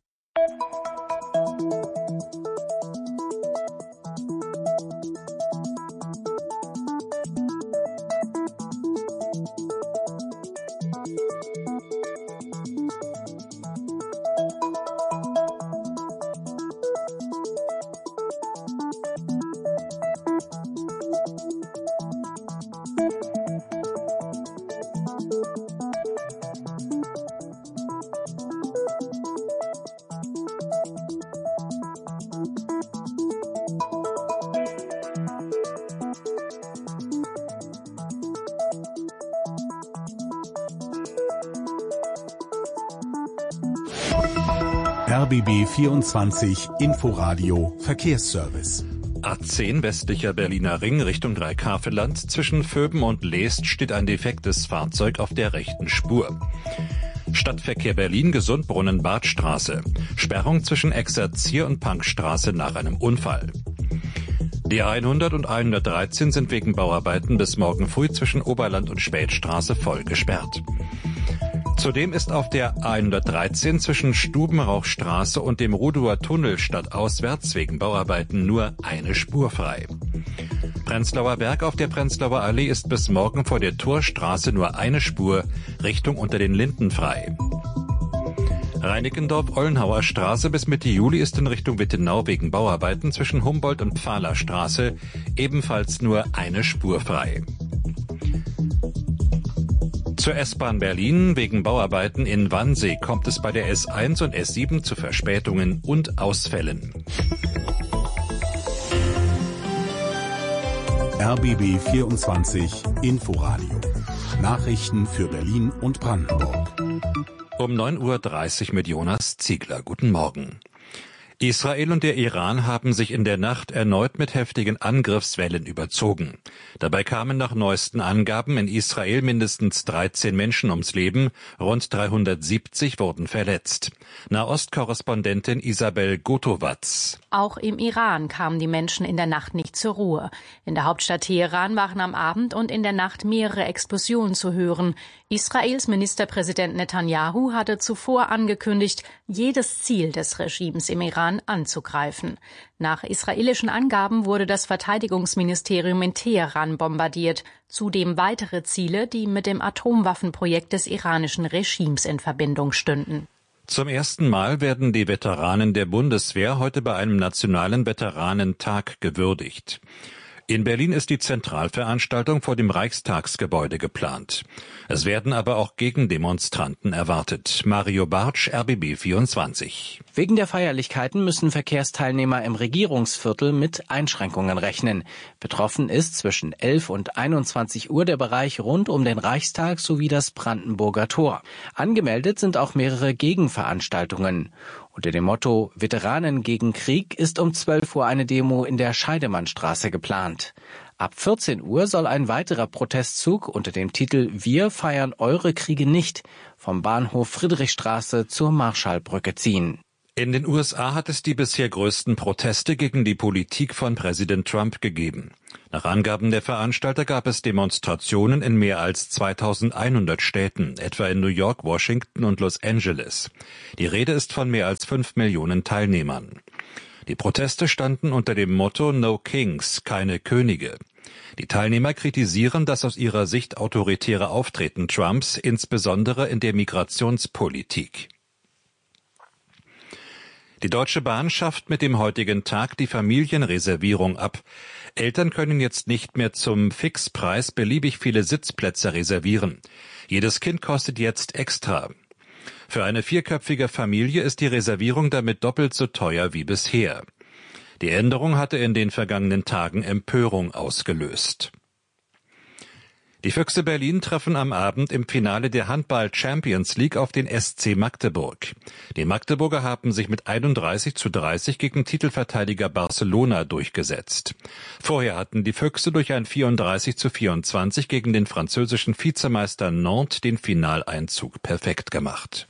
R B B vierundzwanzig Inforadio Verkehrsservice. A zehn westlicher Berliner Ring Richtung Dreikammerland. Zwischen Vöben und Leest steht ein defektes Fahrzeug auf der rechten Spur. Stadtverkehr Berlin, Gesundbrunnen, Badstraße. Sperrung zwischen Exerzier- und Punkstraße nach einem Unfall. Die hundert und hundertdreizehn sind wegen Bauarbeiten bis morgen früh zwischen Oberland und Spätstraße voll gesperrt. Zudem ist auf der hundertdreizehn zwischen Stubenrauchstraße und dem Rudower Tunnel stadtauswärts wegen Bauarbeiten nur eine Spur frei. Prenzlauer Berg auf der Prenzlauer Allee ist bis morgen vor der Torstraße nur eine Spur Richtung unter den Linden frei. Reinickendorf-Ollenhauer Straße bis Mitte Juli ist in Richtung Wittenau wegen Bauarbeiten zwischen Humboldt und Pfahlerstraße ebenfalls nur eine Spur frei. Zur S-Bahn Berlin. Wegen Bauarbeiten in Wannsee kommt es bei der S eins und S sieben zu Verspätungen und Ausfällen. R B B vierundzwanzig Inforadio. Nachrichten für Berlin und Brandenburg. Um neun Uhr dreißig mit Jonas Ziegler. Guten Morgen. Israel und der Iran haben sich in der Nacht erneut mit heftigen Angriffswellen überzogen. Dabei kamen nach neuesten Angaben in Israel mindestens dreizehn Menschen ums Leben, rund dreihundertsiebzig wurden verletzt. Nahostkorrespondentin Isabel Gotowatz. Auch im Iran kamen die Menschen in der Nacht nicht zur Ruhe. In der Hauptstadt Teheran waren am Abend und in der Nacht mehrere Explosionen zu hören. Israels Ministerpräsident Netanyahu hatte zuvor angekündigt, jedes Ziel des Regimes im Iran anzugreifen. Nach israelischen Angaben wurde das Verteidigungsministerium in Teheran bombardiert, zudem weitere Ziele, die mit dem Atomwaffenprojekt des iranischen Regimes in Verbindung stünden. Zum ersten Mal werden die Veteranen der Bundeswehr heute bei einem nationalen Veteranentag gewürdigt. In Berlin ist die Zentralveranstaltung vor dem Reichstagsgebäude geplant. Es werden aber auch Gegendemonstranten erwartet. Mario Bartsch, R B B vierundzwanzig. Wegen der Feierlichkeiten müssen Verkehrsteilnehmer im Regierungsviertel mit Einschränkungen rechnen. Betroffen ist zwischen elf und einundzwanzig Uhr der Bereich rund um den Reichstag sowie das Brandenburger Tor. Angemeldet sind auch mehrere Gegenveranstaltungen. Unter dem Motto Veteranen gegen Krieg ist um zwölf Uhr eine Demo in der Scheidemannstraße geplant. Ab vierzehn Uhr soll ein weiterer Protestzug unter dem Titel Wir feiern eure Kriege nicht vom Bahnhof Friedrichstraße zur Marschallbrücke ziehen. In den U S A hat es die bisher größten Proteste gegen die Politik von Präsident Trump gegeben. Nach Angaben der Veranstalter gab es Demonstrationen in mehr als zweitausendeinhundert Städten, etwa in New York, Washington und Los Angeles. Die Rede ist von mehr als fünf Millionen Teilnehmern. Die Proteste standen unter dem Motto No Kings, keine Könige. Die Teilnehmer kritisieren das aus ihrer Sicht autoritäre Auftreten Trumps, insbesondere in der Migrationspolitik. Die Deutsche Bahn schafft mit dem heutigen Tag die Familienreservierung ab. Eltern können jetzt nicht mehr zum Fixpreis beliebig viele Sitzplätze reservieren. Jedes Kind kostet jetzt extra. Für eine vierköpfige Familie ist die Reservierung damit doppelt so teuer wie bisher. Die Änderung hatte in den vergangenen Tagen Empörung ausgelöst. Die Füchse Berlin treffen am Abend im Finale der Handball-Champions League auf den S C Magdeburg. Die Magdeburger haben sich mit einunddreißig zu dreißig gegen Titelverteidiger Barcelona durchgesetzt. Vorher hatten die Füchse durch ein vierunddreißig zu vierundzwanzig gegen den französischen Vizemeister Nantes den Finaleinzug perfekt gemacht.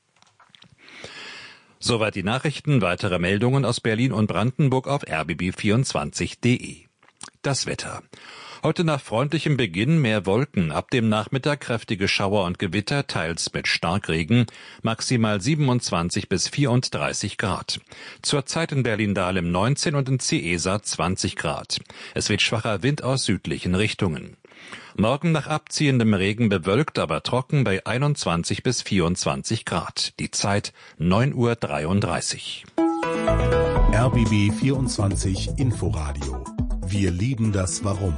Soweit die Nachrichten. Weitere Meldungen aus Berlin und Brandenburg auf r b b vierundzwanzig punkt d e. Das Wetter. Heute nach freundlichem Beginn mehr Wolken, ab dem Nachmittag kräftige Schauer und Gewitter, teils mit Starkregen, maximal siebenundzwanzig bis vierunddreißig Grad. Zurzeit in Berlin-Dahlem neunzehn und in Ciesa zwanzig Grad. Es weht schwacher Wind aus südlichen Richtungen. Morgen nach abziehendem Regen bewölkt, aber trocken bei einundzwanzig bis vierundzwanzig Grad. Die Zeit neun Uhr dreiunddreißig. R B B vierundzwanzig Inforadio. Wir lieben das Warum.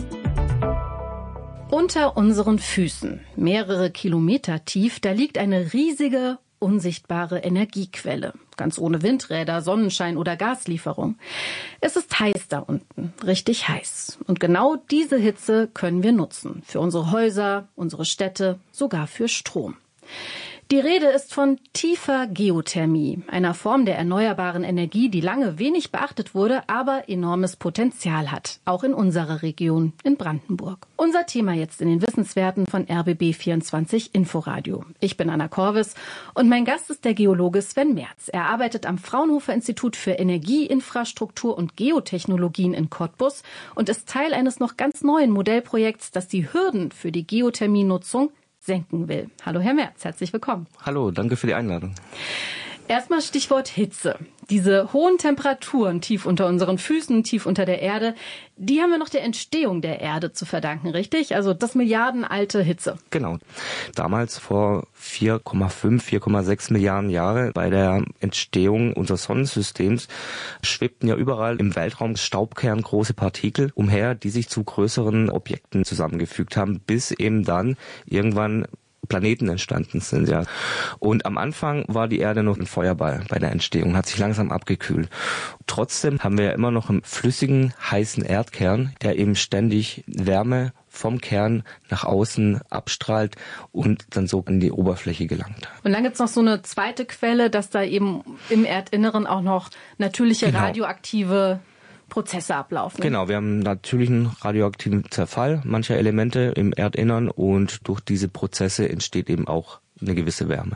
Unter unseren Füßen, mehrere Kilometer tief, da liegt eine riesige, unsichtbare Energiequelle. Ganz ohne Windräder, Sonnenschein oder Gaslieferung. Es ist heiß da unten, richtig heiß. Und genau diese Hitze können wir nutzen. Für unsere Häuser, unsere Städte, sogar für Strom. Die Rede ist von tiefer Geothermie, einer Form der erneuerbaren Energie, die lange wenig beachtet wurde, aber enormes Potenzial hat, auch in unserer Region, in Brandenburg. Unser Thema jetzt in den Wissenswerten von R B B vierundzwanzig Inforadio. Ich bin Anna Korvis und mein Gast ist der Geologe Sven Merz. Er arbeitet am Fraunhofer Institut für Energieinfrastruktur und Geotechnologien in Cottbus und ist Teil eines noch ganz neuen Modellprojekts, das die Hürden für die Geothermienutzung senken will. Hallo Herr Merz, herzlich willkommen. Hallo, danke für die Einladung. Erstmal Stichwort Hitze. Diese hohen Temperaturen tief unter unseren Füßen, tief unter der Erde, die haben wir noch der Entstehung der Erde zu verdanken, richtig? Also das milliardenalte Hitze. Genau. Damals vor vier Komma fünf, vier Komma sechs Milliarden Jahre bei der Entstehung unseres Sonnensystems schwebten ja überall im Weltraum Staubkern große Partikel umher, die sich zu größeren Objekten zusammengefügt haben, bis eben dann irgendwann Planeten entstanden sind, ja. Und am Anfang war die Erde noch ein Feuerball bei der Entstehung, hat sich langsam abgekühlt. Trotzdem haben wir ja immer noch einen flüssigen, heißen Erdkern, der eben ständig Wärme vom Kern nach außen abstrahlt und dann so in die Oberfläche gelangt. Und dann gibt's noch so eine zweite Quelle, dass da eben im Erdinneren auch noch natürliche genau. radioaktive Prozesse ablaufen. Genau, wir haben natürlich einen radioaktiven Zerfall mancher Elemente im Erdinnern und durch diese Prozesse entsteht eben auch eine gewisse Wärme.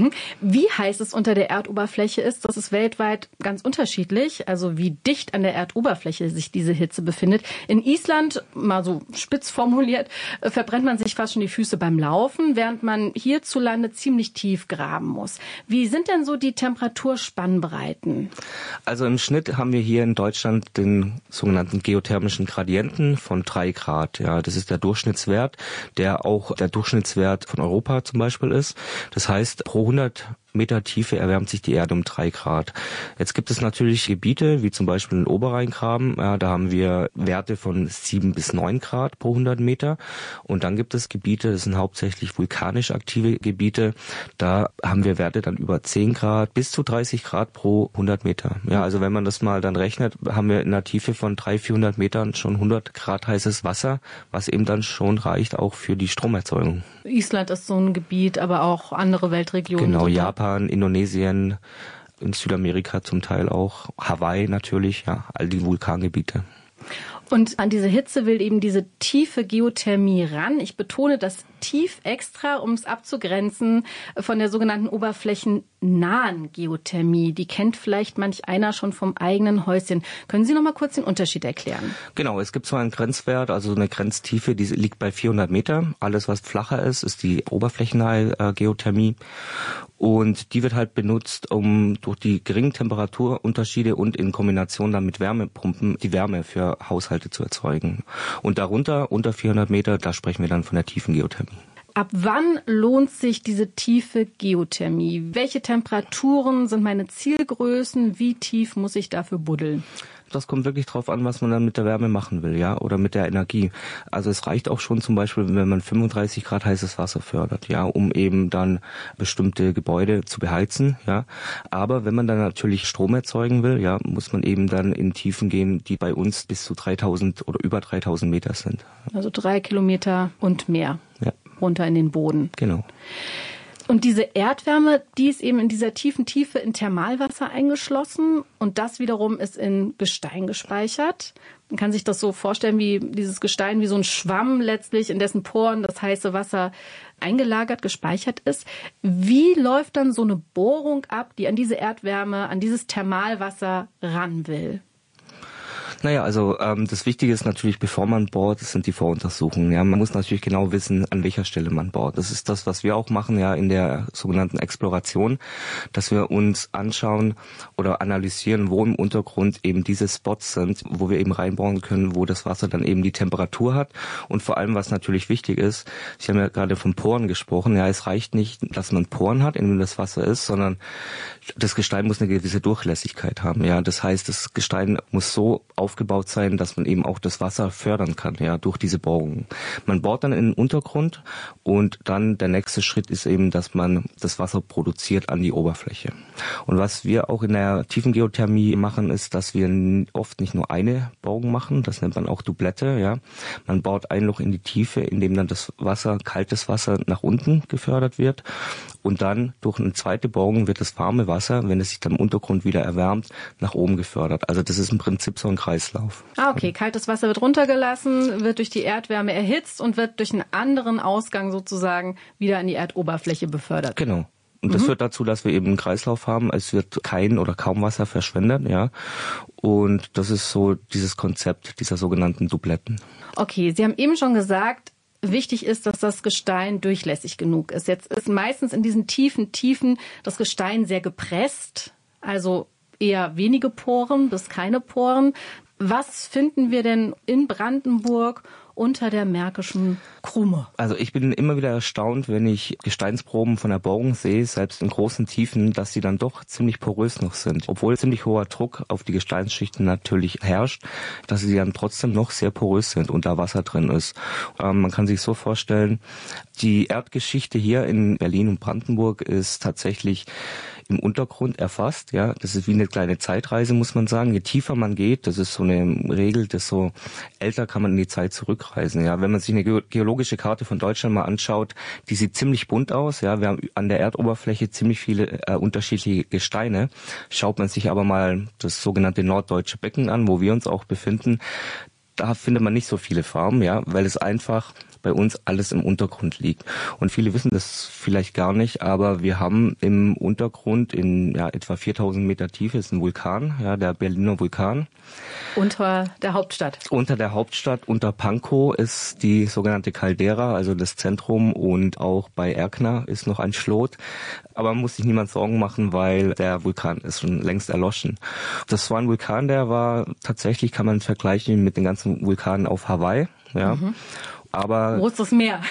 Wie heiß es unter der Erdoberfläche ist, das ist weltweit ganz unterschiedlich. Also wie dicht an der Erdoberfläche sich diese Hitze befindet. In Island, mal so spitz formuliert, verbrennt man sich fast schon die Füße beim Laufen, während man hierzulande ziemlich tief graben muss. Wie sind denn so die Temperaturspannbreiten? Also im Schnitt haben wir hier in Deutschland den sogenannten geothermischen Gradienten von drei Grad. Ja, das ist der Durchschnittswert, der auch der Durchschnittswert von Europa zum Beispiel ist. Das heißt, pro hundert Meter Tiefe erwärmt sich die Erde um drei Grad. Jetzt gibt es natürlich Gebiete, wie zum Beispiel den Oberrheingraben, ja, da haben wir Werte von sieben bis neun Grad pro hundert Meter. Und dann gibt es Gebiete, das sind hauptsächlich vulkanisch aktive Gebiete, da haben wir Werte dann über zehn Grad bis zu dreißig Grad pro hundert Meter. Ja, also wenn man das mal dann rechnet, haben wir in einer Tiefe von dreihundert, vierhundert Metern schon hundert Grad heißes Wasser, was eben dann schon reicht auch für die Stromerzeugung. Island ist so ein Gebiet, aber auch andere Weltregionen. Genau, Japan, Indonesien, in Südamerika zum Teil auch, Hawaii natürlich, ja, all die Vulkangebiete. Und an diese Hitze will eben diese tiefe Geothermie ran. Ich betone das tief extra, um es abzugrenzen von der sogenannten oberflächennahen Geothermie. Die kennt vielleicht manch einer schon vom eigenen Häuschen. Können Sie noch mal kurz den Unterschied erklären? Genau, es gibt so einen Grenzwert, also eine Grenztiefe, die liegt bei vierhundert Meter. Alles, was flacher ist, ist die oberflächennahe äh, Geothermie. Und die wird halt benutzt, um durch die geringen Temperaturunterschiede und in Kombination dann mit Wärmepumpen die Wärme für Haushalte zu erzeugen. Und darunter, unter vierhundert Meter, da sprechen wir dann von der tiefen Geothermie. Ab wann lohnt sich diese tiefe Geothermie? Welche Temperaturen sind meine Zielgrößen? Wie tief muss ich dafür buddeln? Das kommt wirklich drauf an, was man dann mit der Wärme machen will, ja, oder mit der Energie. Also es reicht auch schon zum Beispiel, wenn man fünfunddreißig Grad heißes Wasser fördert, ja, um eben dann bestimmte Gebäude zu beheizen, ja. Aber wenn man dann natürlich Strom erzeugen will, ja, muss man eben dann in Tiefen gehen, die bei uns bis zu dreitausend oder über dreitausend Meter sind. Also drei Kilometer und mehr. Ja. Runter in den Boden. Genau. Und diese Erdwärme, die ist eben in dieser tiefen Tiefe in Thermalwasser eingeschlossen und das wiederum ist in Gestein gespeichert. Man kann sich das so vorstellen, wie dieses Gestein wie so ein Schwamm letztlich, in dessen Poren das heiße Wasser eingelagert, gespeichert ist. Wie läuft dann so eine Bohrung ab, die an diese Erdwärme, an dieses Thermalwasser ran will? Naja, also ähm, das Wichtige ist natürlich, bevor man bohrt, das sind die Voruntersuchungen. Ja, man muss natürlich genau wissen, an welcher Stelle man bohrt. Das ist das, was wir auch machen, ja, in der sogenannten Exploration, dass wir uns anschauen oder analysieren, wo im Untergrund eben diese Spots sind, wo wir eben reinbohren können, wo das Wasser dann eben die Temperatur hat. Und vor allem, was natürlich wichtig ist, Sie haben ja gerade von Poren gesprochen. Ja, es reicht nicht, dass man Poren hat, in denen das Wasser ist, sondern das Gestein muss eine gewisse Durchlässigkeit haben. Ja, das heißt, das Gestein muss so auf aufgebaut sein, dass man eben auch das Wasser fördern kann, ja, durch diese Bohrungen. Man bohrt dann in den Untergrund und dann der nächste Schritt ist eben, dass man das Wasser produziert an die Oberfläche. Und was wir auch in der Tiefengeothermie machen, ist, dass wir oft nicht nur eine Bohrung machen, das nennt man auch Doublette, ja. Man baut ein Loch in die Tiefe, in dem dann das Wasser, kaltes Wasser nach unten gefördert wird und dann durch eine zweite Bohrung wird das warme Wasser, wenn es sich dann im Untergrund wieder erwärmt, nach oben gefördert. Also das ist im Prinzip so ein Kreislauf. Ah, okay. Kaltes Wasser wird runtergelassen, wird durch die Erdwärme erhitzt und wird durch einen anderen Ausgang sozusagen wieder an die Erdoberfläche befördert. Genau. Und das mhm. führt dazu, dass wir eben einen Kreislauf haben. Es wird kein oder kaum Wasser verschwendet, ja. Und das ist so dieses Konzept dieser sogenannten Doubletten. Okay, Sie haben eben schon gesagt, wichtig ist, dass das Gestein durchlässig genug ist. Jetzt ist meistens in diesen tiefen Tiefen das Gestein sehr gepresst, also eher wenige Poren bis keine Poren. Was finden wir denn in Brandenburg unter der Märkischen Krumme? Also ich bin immer wieder erstaunt, wenn ich Gesteinsproben von der Bohrung sehe, selbst in großen Tiefen, dass sie dann doch ziemlich porös noch sind. Obwohl ziemlich hoher Druck auf die Gesteinsschichten natürlich herrscht, dass sie dann trotzdem noch sehr porös sind und da Wasser drin ist. Ähm, man kann sich so vorstellen, die Erdgeschichte hier in Berlin und Brandenburg ist tatsächlich im Untergrund erfasst, ja. Das ist wie eine kleine Zeitreise, muss man sagen. Je tiefer man geht, das ist so eine Regel, desto älter kann man in die Zeit zurückreisen, ja. Wenn man sich eine geologische Karte von Deutschland mal anschaut, die sieht ziemlich bunt aus, ja. Wir haben an der Erdoberfläche ziemlich viele äh, unterschiedliche Gesteine. Schaut man sich aber mal das sogenannte Norddeutsche Becken an, wo wir uns auch befinden, da findet man nicht so viele Farben, ja, weil es einfach bei uns alles im Untergrund liegt. Und viele wissen das vielleicht gar nicht, aber wir haben im Untergrund in ja, etwa viertausend Meter Tiefe ist ein Vulkan, ja, der Berliner Vulkan. Unter der Hauptstadt? Unter der Hauptstadt, unter Pankow ist die sogenannte Caldera, also das Zentrum, und auch bei Erkner ist noch ein Schlot. Aber man muss sich niemand Sorgen machen, weil der Vulkan ist schon längst erloschen. Das war ein Vulkan, der war tatsächlich, kann man vergleichen mit den ganzen Vulkanen auf Hawaii, ja. Mhm. Aber wo ist das Meer?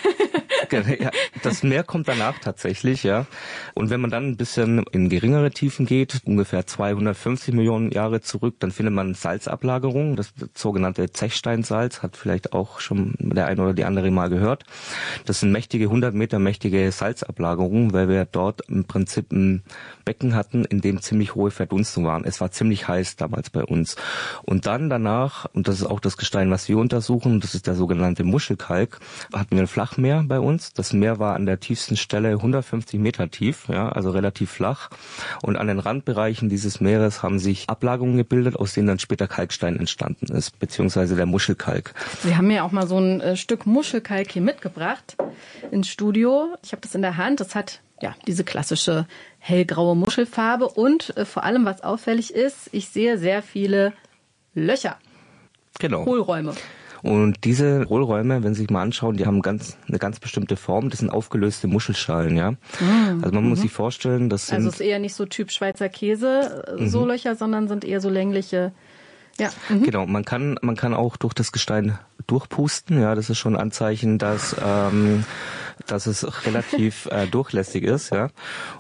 Ja, das Meer kommt danach tatsächlich, ja. Und wenn man dann ein bisschen in geringere Tiefen geht, ungefähr zweihundertfünfzig Millionen Jahre zurück, dann findet man Salzablagerungen. Das sogenannte Zechsteinsalz hat vielleicht auch schon der eine oder die andere mal gehört. Das sind mächtige, hundert Meter mächtige Salzablagerungen, weil wir dort im Prinzip ein Becken hatten, in dem ziemlich hohe Verdunstung waren. Es war ziemlich heiß damals bei uns. Und dann danach, und das ist auch das Gestein, was wir untersuchen, das ist der sogenannte Muschelkalk, hatten wir ein Flachmeer bei uns. Das Meer war an der tiefsten Stelle hundertfünfzig Meter tief, ja, also relativ flach. Und an den Randbereichen dieses Meeres haben sich Ablagerungen gebildet, aus denen dann später Kalkstein entstanden ist, beziehungsweise der Muschelkalk. Sie haben mir auch mal so ein äh, Stück Muschelkalk hier mitgebracht ins Studio. Ich habe das in der Hand. Das hat ja diese klassische hellgraue Muschelfarbe und äh, vor allem, was auffällig ist, ich sehe sehr viele Löcher. Genau. Hohlräume. Und diese Hohlräume, wenn Sie sich mal anschauen, die haben ganz eine ganz bestimmte Form. Das sind aufgelöste Muschelschalen, ja. Mhm. Also man muss sich vorstellen, das sind... Also es ist eher nicht so Typ Schweizer Käse, so mhm. Löcher, sondern sind eher so längliche... Ja. Mhm. Genau, man kann man kann auch durch das Gestein durchpusten, ja, das ist schon ein Anzeichen, dass ähm, dass es relativ äh, durchlässig ist, ja.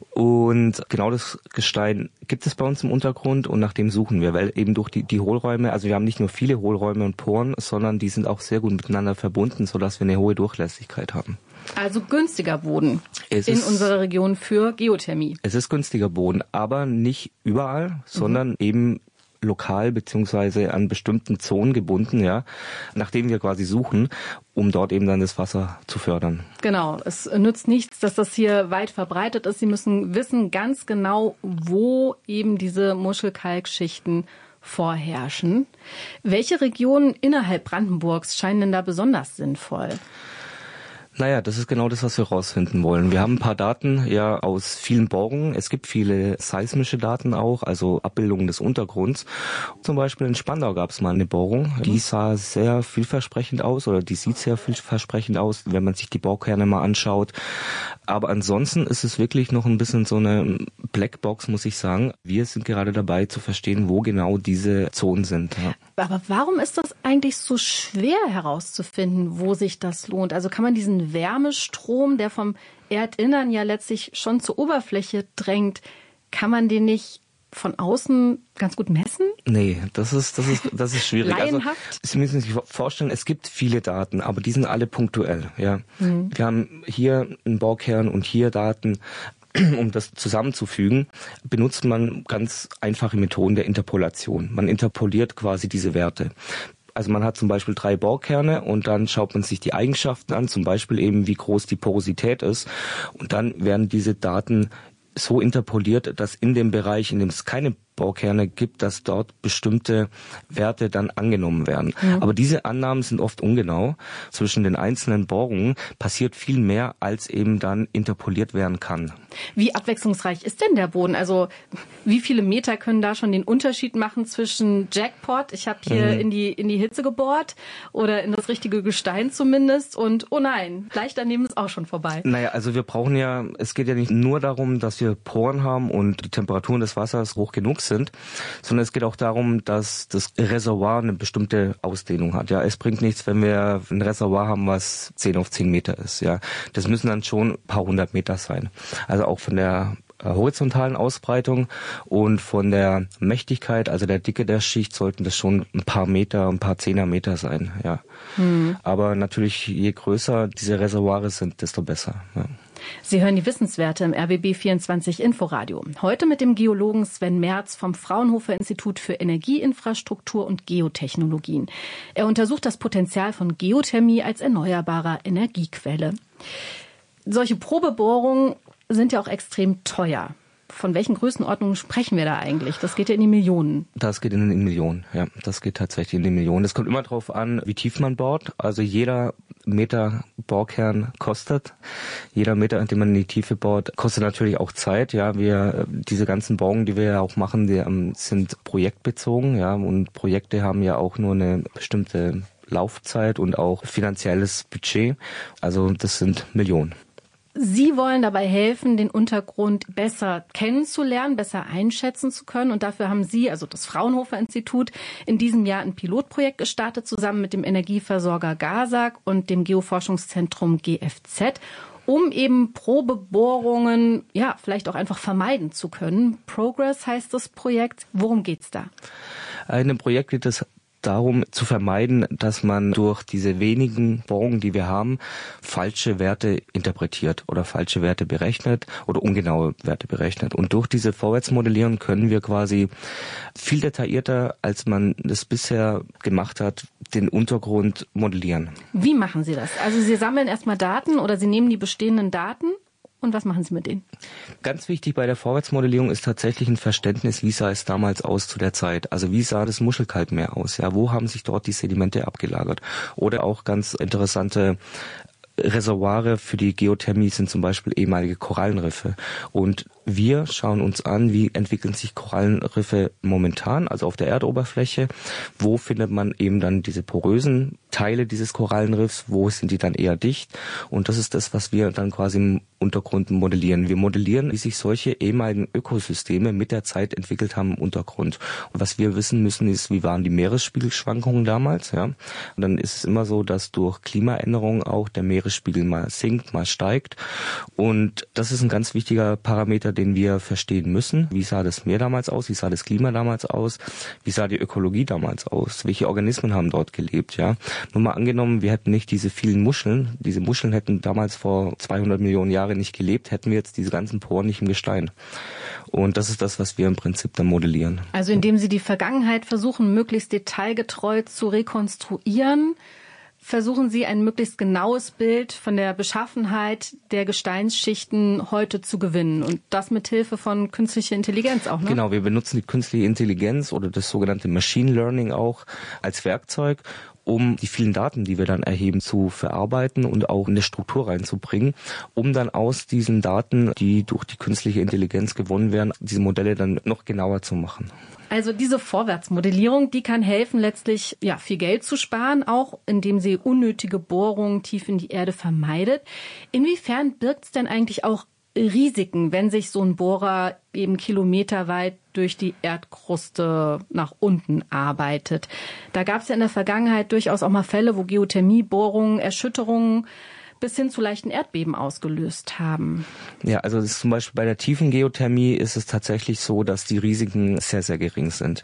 Und genau das Gestein gibt es bei uns im Untergrund und nach dem suchen wir, weil eben durch die die Hohlräume, also wir haben nicht nur viele Hohlräume und Poren, sondern die sind auch sehr gut miteinander verbunden, sodass wir eine hohe Durchlässigkeit haben. Also günstiger Boden es in ist, unserer Region für Geothermie. Es ist günstiger Boden, aber nicht überall, sondern mhm. eben lokal beziehungsweise an bestimmten Zonen gebunden, ja, nach denen wir quasi suchen, um dort eben dann das Wasser zu fördern. Genau, es nützt nichts, dass das hier weit verbreitet ist. Sie müssen wissen ganz genau, wo eben diese Muschelkalkschichten vorherrschen. Welche Regionen innerhalb Brandenburgs scheinen denn da besonders sinnvoll? Naja, das ist genau das, was wir rausfinden wollen. Wir haben ein paar Daten ja aus vielen Bohrungen. Es gibt viele seismische Daten auch, also Abbildungen des Untergrunds. Zum Beispiel in Spandau gab es mal eine Bohrung. Die sah sehr vielversprechend aus oder die sieht sehr vielversprechend aus, wenn man sich die Baukerne mal anschaut. Aber ansonsten ist es wirklich noch ein bisschen so eine Blackbox, muss ich sagen. Wir sind gerade dabei zu verstehen, wo genau diese Zonen sind. Ja. Aber warum ist das eigentlich so schwer herauszufinden, wo sich das lohnt? Also kann man diesen Wärmestrom, der vom Erdinnern ja letztlich schon zur Oberfläche drängt, kann man den nicht von außen ganz gut messen? Nee, das ist, das ist, das ist schwierig. Laienhaft? Also, Sie müssen sich vorstellen, es gibt viele Daten, aber die sind alle punktuell, ja. Mhm. Wir haben hier einen Baukern und hier Daten. Um das zusammenzufügen, benutzt man ganz einfache Methoden der Interpolation. Man interpoliert quasi diese Werte. Also man hat zum Beispiel drei Baukerne und dann schaut man sich die Eigenschaften an, zum Beispiel eben wie groß die Porosität ist. Und dann werden diese Daten so interpoliert, dass in dem Bereich, in dem es keine Baukerne gibt, dass dort bestimmte Werte dann angenommen werden. Mhm. Aber diese Annahmen sind oft ungenau. Zwischen den einzelnen Bohrungen passiert viel mehr, als eben dann interpoliert werden kann. Wie abwechslungsreich ist denn der Boden? Also wie viele Meter können da schon den Unterschied machen zwischen Jackpot, ich habe hier mhm. in die in die Hitze gebohrt oder in das richtige Gestein zumindest und oh nein, gleich daneben ist auch schon vorbei. Naja, also wir brauchen ja, es geht ja nicht nur darum, dass wir Poren haben und die Temperaturen des Wassers hoch genug sind, sondern es geht auch darum, dass das Reservoir eine bestimmte Ausdehnung hat. Ja, es bringt nichts, wenn wir ein Reservoir haben, was zehn auf zehn Meter ist. Ja, das müssen dann schon ein paar hundert Meter sein. Also auch von der horizontalen Ausbreitung und von der Mächtigkeit, also der Dicke der Schicht, sollten das schon ein paar Meter, ein paar Zehnermeter sein. Ja, hm. Aber natürlich, je größer diese Reservoire sind, desto besser. Ja. Sie hören die Wissenswerte im R B B vierundzwanzig Inforadio. Heute mit dem Geologen Sven Merz vom Fraunhofer Institut für Energieinfrastruktur und Geotechnologien. Er untersucht das Potenzial von Geothermie als erneuerbarer Energiequelle. Solche Probebohrungen sind ja auch extrem teuer. Von welchen Größenordnungen sprechen wir da eigentlich? Das geht ja in die Millionen. Das geht in die Millionen, ja. Das geht tatsächlich in die Millionen. Es kommt immer darauf an, wie tief man bohrt. Also jeder Meter Bohrkern kostet. Jeder Meter, den man in die Tiefe bohrt, kostet natürlich auch Zeit. Ja, wir, diese ganzen Bohrungen, die wir ja auch machen, die um, sind projektbezogen. Ja, und Projekte haben ja auch nur eine bestimmte Laufzeit und auch finanzielles Budget. Also das sind Millionen. Sie wollen dabei helfen, den Untergrund besser kennenzulernen, besser einschätzen zu können. Und dafür haben Sie, also das Fraunhofer Institut, in diesem Jahr ein Pilotprojekt gestartet, zusammen mit dem Energieversorger GASAG und dem Geoforschungszentrum G F Z, um eben Probebohrungen, ja, vielleicht auch einfach vermeiden zu können. Progress heißt das Projekt. Worum geht's da? In dem Projekt geht es darum zu vermeiden, dass man durch diese wenigen Bohrungen, die wir haben, falsche Werte interpretiert oder falsche Werte berechnet oder ungenaue Werte berechnet. Und durch diese Vorwärtsmodellierung können wir quasi viel detaillierter, als man das bisher gemacht hat, den Untergrund modellieren. Wie machen Sie das? Also Sie sammeln erstmal Daten oder Sie nehmen die bestehenden Daten? Und was machen Sie mit denen? Ganz wichtig bei der Vorwärtsmodellierung ist tatsächlich ein Verständnis, wie sah es damals aus zu der Zeit. Also wie sah das Muschelkalkmeer aus? Ja, wo haben sich dort die Sedimente abgelagert? Oder auch ganz interessante Reservoire für die Geothermie sind zum Beispiel ehemalige Korallenriffe. Und wir schauen uns an, wie entwickeln sich Korallenriffe momentan, also auf der Erdoberfläche. Wo findet man eben dann diese porösen Teile dieses Korallenriffs? Wo sind die dann eher dicht? Und das ist das, was wir dann quasi im Untergrund modellieren. Wir modellieren, wie sich solche ehemaligen Ökosysteme mit der Zeit entwickelt haben im Untergrund. Und was wir wissen müssen, ist, wie waren die Meeresspiegelschwankungen damals? Ja? Und dann ist es immer so, dass durch Klimaänderungen auch der Meeresspiegel mal sinkt, mal steigt. Und das ist ein ganz wichtiger Parameter, den wir verstehen müssen. Wie sah das Meer damals aus? Wie sah das Klima damals aus? Wie sah die Ökologie damals aus? Welche Organismen haben dort gelebt? Ja, nur mal angenommen, wir hätten nicht diese vielen Muscheln. Diese Muscheln hätten damals vor zweihundert Millionen Jahren nicht gelebt, hätten wir jetzt diese ganzen Poren nicht im Gestein. Und das ist das, was wir im Prinzip dann modellieren. Also indem Sie die Vergangenheit versuchen, möglichst detailgetreu zu rekonstruieren, versuchen Sie ein möglichst genaues Bild von der Beschaffenheit der Gesteinsschichten heute zu gewinnen. Und das mit Hilfe von künstlicher Intelligenz auch, ne? Genau, wir benutzen die künstliche Intelligenz oder das sogenannte Machine Learning auch als Werkzeug, um die vielen Daten, die wir dann erheben, zu verarbeiten und auch in eine Struktur reinzubringen, um dann aus diesen Daten, die durch die künstliche Intelligenz gewonnen werden, diese Modelle dann noch genauer zu machen. Also diese Vorwärtsmodellierung, die kann helfen, letztlich ja viel Geld zu sparen, auch indem sie unnötige Bohrungen tief in die Erde vermeidet. Inwiefern birgt es denn eigentlich auch Risiken, wenn sich so ein Bohrer eben kilometerweit durch die Erdkruste nach unten arbeitet? Da gab es ja in der Vergangenheit durchaus auch mal Fälle, wo Geothermiebohrungen Erschütterungen bis hin zu leichten Erdbeben ausgelöst haben. Ja, also das ist zum Beispiel bei der tiefen Geothermie ist es tatsächlich so, dass die Risiken sehr, sehr gering sind.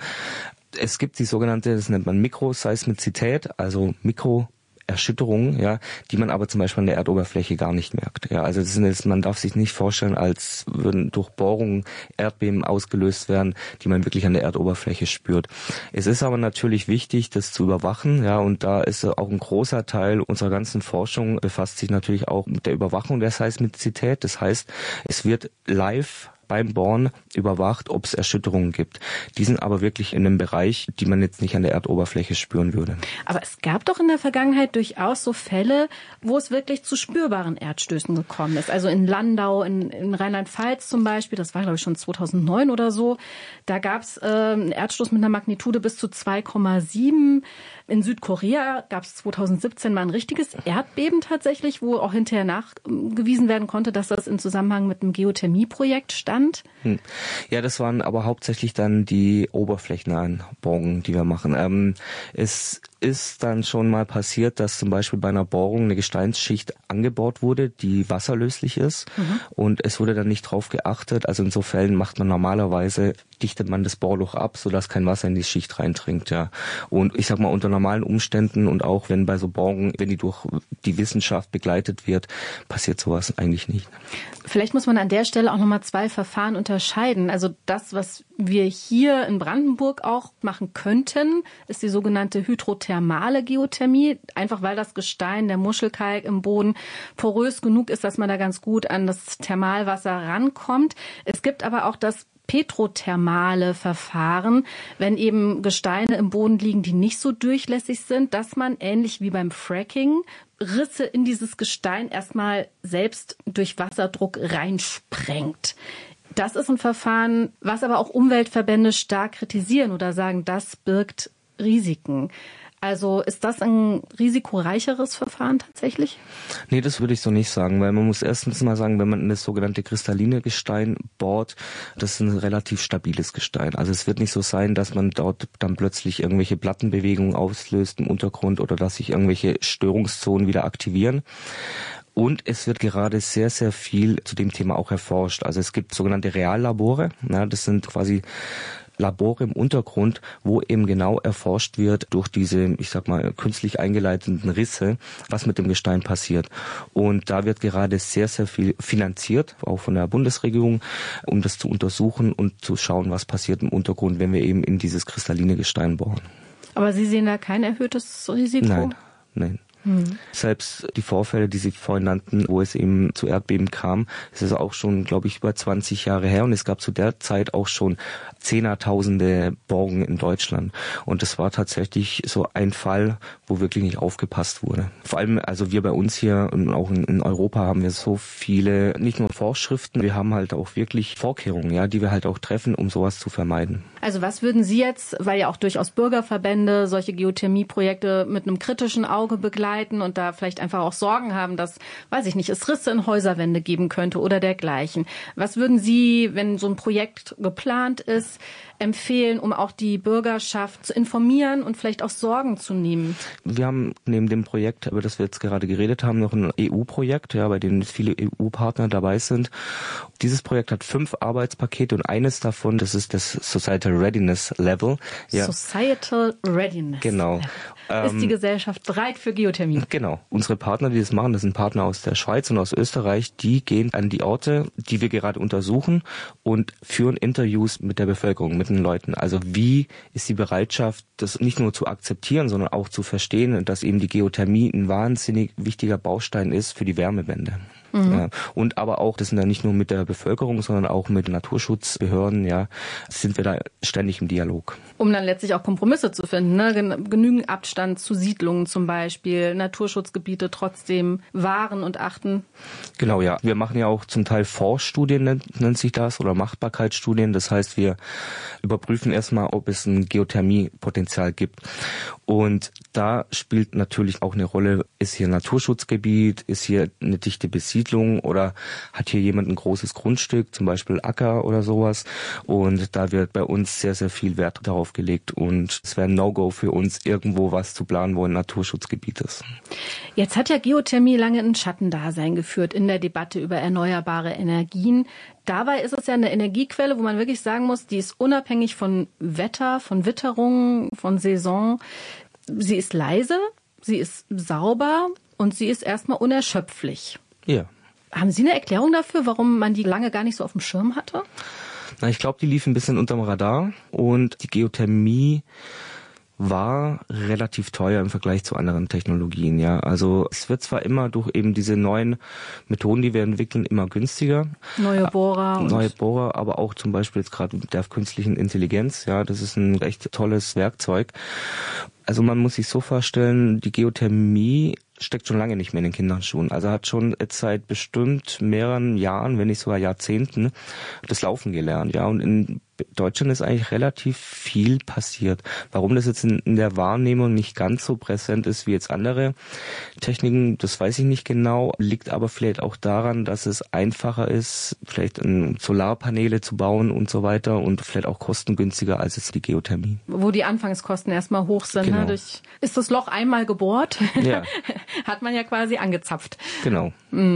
Es gibt die sogenannte, das nennt man Mikroseismizität, also Mikro Erschütterungen, ja, die man aber zum Beispiel an der Erdoberfläche gar nicht merkt. Ja, also das sind jetzt, man darf sich nicht vorstellen, als würden durch Bohrungen Erdbeben ausgelöst werden, die man wirklich an der Erdoberfläche spürt. Es ist aber natürlich wichtig, das zu überwachen, ja, und da ist auch ein großer Teil unserer ganzen Forschung befasst sich natürlich auch mit der Überwachung der Seismizität. Das heißt, es wird live beim Bohren überwacht, ob es Erschütterungen gibt. Die sind aber wirklich in einem Bereich, die man jetzt nicht an der Erdoberfläche spüren würde. Aber es gab doch in der Vergangenheit durchaus so Fälle, wo es wirklich zu spürbaren Erdstößen gekommen ist. Also in Landau, in, in Rheinland-Pfalz zum Beispiel, das war glaube ich schon zweitausendneun oder so, da gab es äh, einen Erdstoß mit einer Magnitude bis zu zwei Komma sieben. In Südkorea gab es zweitausendsiebzehn mal ein richtiges Erdbeben tatsächlich, wo auch hinterher nachgewiesen werden konnte, dass das in Zusammenhang mit einem Geothermieprojekt stand. Hm. Ja, das waren aber hauptsächlich dann die oberflächennahen Bohrungen, die wir machen. Ähm, es ist dann schon mal passiert, dass zum Beispiel bei einer Bohrung eine Gesteinsschicht angebohrt wurde, die wasserlöslich ist. Mhm. Und es wurde dann nicht drauf geachtet. Also in so Fällen macht man normalerweise, dichtet man das Bohrloch ab, sodass kein Wasser in die Schicht reindringt. Ja. Und ich sag mal, unter normalen Umständen und auch wenn bei so Bohrungen, wenn die durch die Wissenschaft begleitet wird, passiert sowas eigentlich nicht. Vielleicht muss man an der Stelle auch nochmal zwei Verfahren unterscheiden. Also das, was wir hier in Brandenburg auch machen könnten, ist die sogenannte hydrothermale Geothermie. Einfach weil das Gestein, der Muschelkalk im Boden porös genug ist, dass man da ganz gut an das Thermalwasser rankommt. Es gibt aber auch das petrothermale Verfahren, wenn eben Gesteine im Boden liegen, die nicht so durchlässig sind, dass man ähnlich wie beim Fracking Risse in dieses Gestein erstmal selbst durch Wasserdruck reinsprengt. Das ist ein Verfahren, was aber auch Umweltverbände stark kritisieren oder sagen, das birgt Risiken. Also ist das ein risikoreicheres Verfahren tatsächlich? Nee, das würde ich so nicht sagen, weil man muss erstens mal sagen, wenn man in das sogenannte kristalline Gestein bohrt, das ist ein relativ stabiles Gestein. Also es wird nicht so sein, dass man dort dann plötzlich irgendwelche Plattenbewegungen auslöst im Untergrund oder dass sich irgendwelche Störungszonen wieder aktivieren. Und es wird gerade sehr, sehr viel zu dem Thema auch erforscht. Also es gibt sogenannte Reallabore, ja, das sind quasi Labore im Untergrund, wo eben genau erforscht wird durch diese, ich sag mal, künstlich eingeleiteten Risse, was mit dem Gestein passiert. Und da wird gerade sehr, sehr viel finanziert, auch von der Bundesregierung, um das zu untersuchen und zu schauen, was passiert im Untergrund, wenn wir eben in dieses kristalline Gestein bohren. Aber Sie sehen da kein erhöhtes Risiko? Nein, nein. Hm. Selbst die Vorfälle, die Sie vorhin nannten, wo es eben zu Erdbeben kam, das ist auch schon, glaube ich, über zwanzig Jahre her und es gab zu der Zeit auch schon Zehnertausende Bohrungen in Deutschland. Und das war tatsächlich so ein Fall, wo wirklich nicht aufgepasst wurde. Vor allem, also wir bei uns hier und auch in Europa haben wir so viele, nicht nur Vorschriften, wir haben halt auch wirklich Vorkehrungen, ja, die wir halt auch treffen, um sowas zu vermeiden. Also was würden Sie jetzt, weil ja auch durchaus Bürgerverbände solche Geothermieprojekte mit einem kritischen Auge begleiten und da vielleicht einfach auch Sorgen haben, dass, weiß ich nicht, es Risse in Häuserwände geben könnte oder dergleichen. Was würden Sie, wenn so ein Projekt geplant ist, empfehlen, um auch die Bürgerschaft zu informieren und vielleicht auch Sorgen zu nehmen? Wir haben neben dem Projekt, über das wir jetzt gerade geredet haben, noch ein E U-Projekt, ja, bei dem viele E U-Partner dabei sind. Dieses Projekt hat fünf Arbeitspakete und eines davon, das ist das Societal Readiness Level. Ja. Societal Readiness Genau. Level. Ist die Gesellschaft bereit für Geothermie? Genau. Unsere Partner, die das machen, das sind Partner aus der Schweiz und aus Österreich, die gehen an die Orte, die wir gerade untersuchen und führen Interviews mit der Bevölkerung, mit den Leuten. Also wie ist die Bereitschaft, das nicht nur zu akzeptieren, sondern auch zu verstehen, dass eben die Geothermie ein wahnsinnig wichtiger Baustein ist für die Wärmewende. Mhm. Ja, und aber auch, das sind ja nicht nur mit der Bevölkerung, sondern auch mit Naturschutzbehörden, ja, sind wir da ständig im Dialog. Um dann letztlich auch Kompromisse zu finden, ne? Genügend Abstand zu Siedlungen zum Beispiel, Naturschutzgebiete trotzdem wahren und achten. Genau, ja. Wir machen ja auch zum Teil Forschstudien, nennt, nennt sich das, oder Machbarkeitsstudien. Das heißt, wir überprüfen erstmal, ob es ein Geothermiepotenzial gibt. Und da spielt natürlich auch eine Rolle, ist hier ein Naturschutzgebiet, ist hier eine dichte Besiedlung, Siedlung oder hat hier jemand ein großes Grundstück, zum Beispiel Acker oder sowas. Und da wird bei uns sehr, sehr viel Wert darauf gelegt. Und es wäre ein No-Go für uns, irgendwo was zu planen, wo ein Naturschutzgebiet ist. Jetzt hat ja Geothermie lange ein Schattendasein geführt in der Debatte über erneuerbare Energien. Dabei ist es ja eine Energiequelle, wo man wirklich sagen muss, die ist unabhängig von Wetter, von Witterung, von Saison. Sie ist leise, sie ist sauber und sie ist erstmal unerschöpflich. Ja. Haben Sie eine Erklärung dafür, warum man die lange gar nicht so auf dem Schirm hatte? Na, ich glaube, die lief ein bisschen unterm Radar und die Geothermie war relativ teuer im Vergleich zu anderen Technologien, ja. Also es wird zwar immer durch eben diese neuen Methoden, die wir entwickeln, immer günstiger. Neue Bohrer. Neue Bohrer, aber auch zum Beispiel jetzt gerade mit der künstlichen Intelligenz, ja, das ist ein echt tolles Werkzeug. Also man muss sich so vorstellen, die Geothermie steckt schon lange nicht mehr in den Kinderschuhen. Also hat schon jetzt seit bestimmt mehreren Jahren, wenn nicht sogar Jahrzehnten, das Laufen gelernt, ja. Und in Deutschland ist eigentlich relativ viel passiert. Warum das jetzt in, in der Wahrnehmung nicht ganz so präsent ist wie jetzt andere Techniken, das weiß ich nicht genau, liegt aber vielleicht auch daran, dass es einfacher ist, vielleicht Solarpaneele zu bauen und so weiter und vielleicht auch kostengünstiger als jetzt die Geothermie. Wo die Anfangskosten erstmal hoch sind. Genau. Ne? Durch, ist das Loch einmal gebohrt? Ja. Hat man ja quasi angezapft. Genau.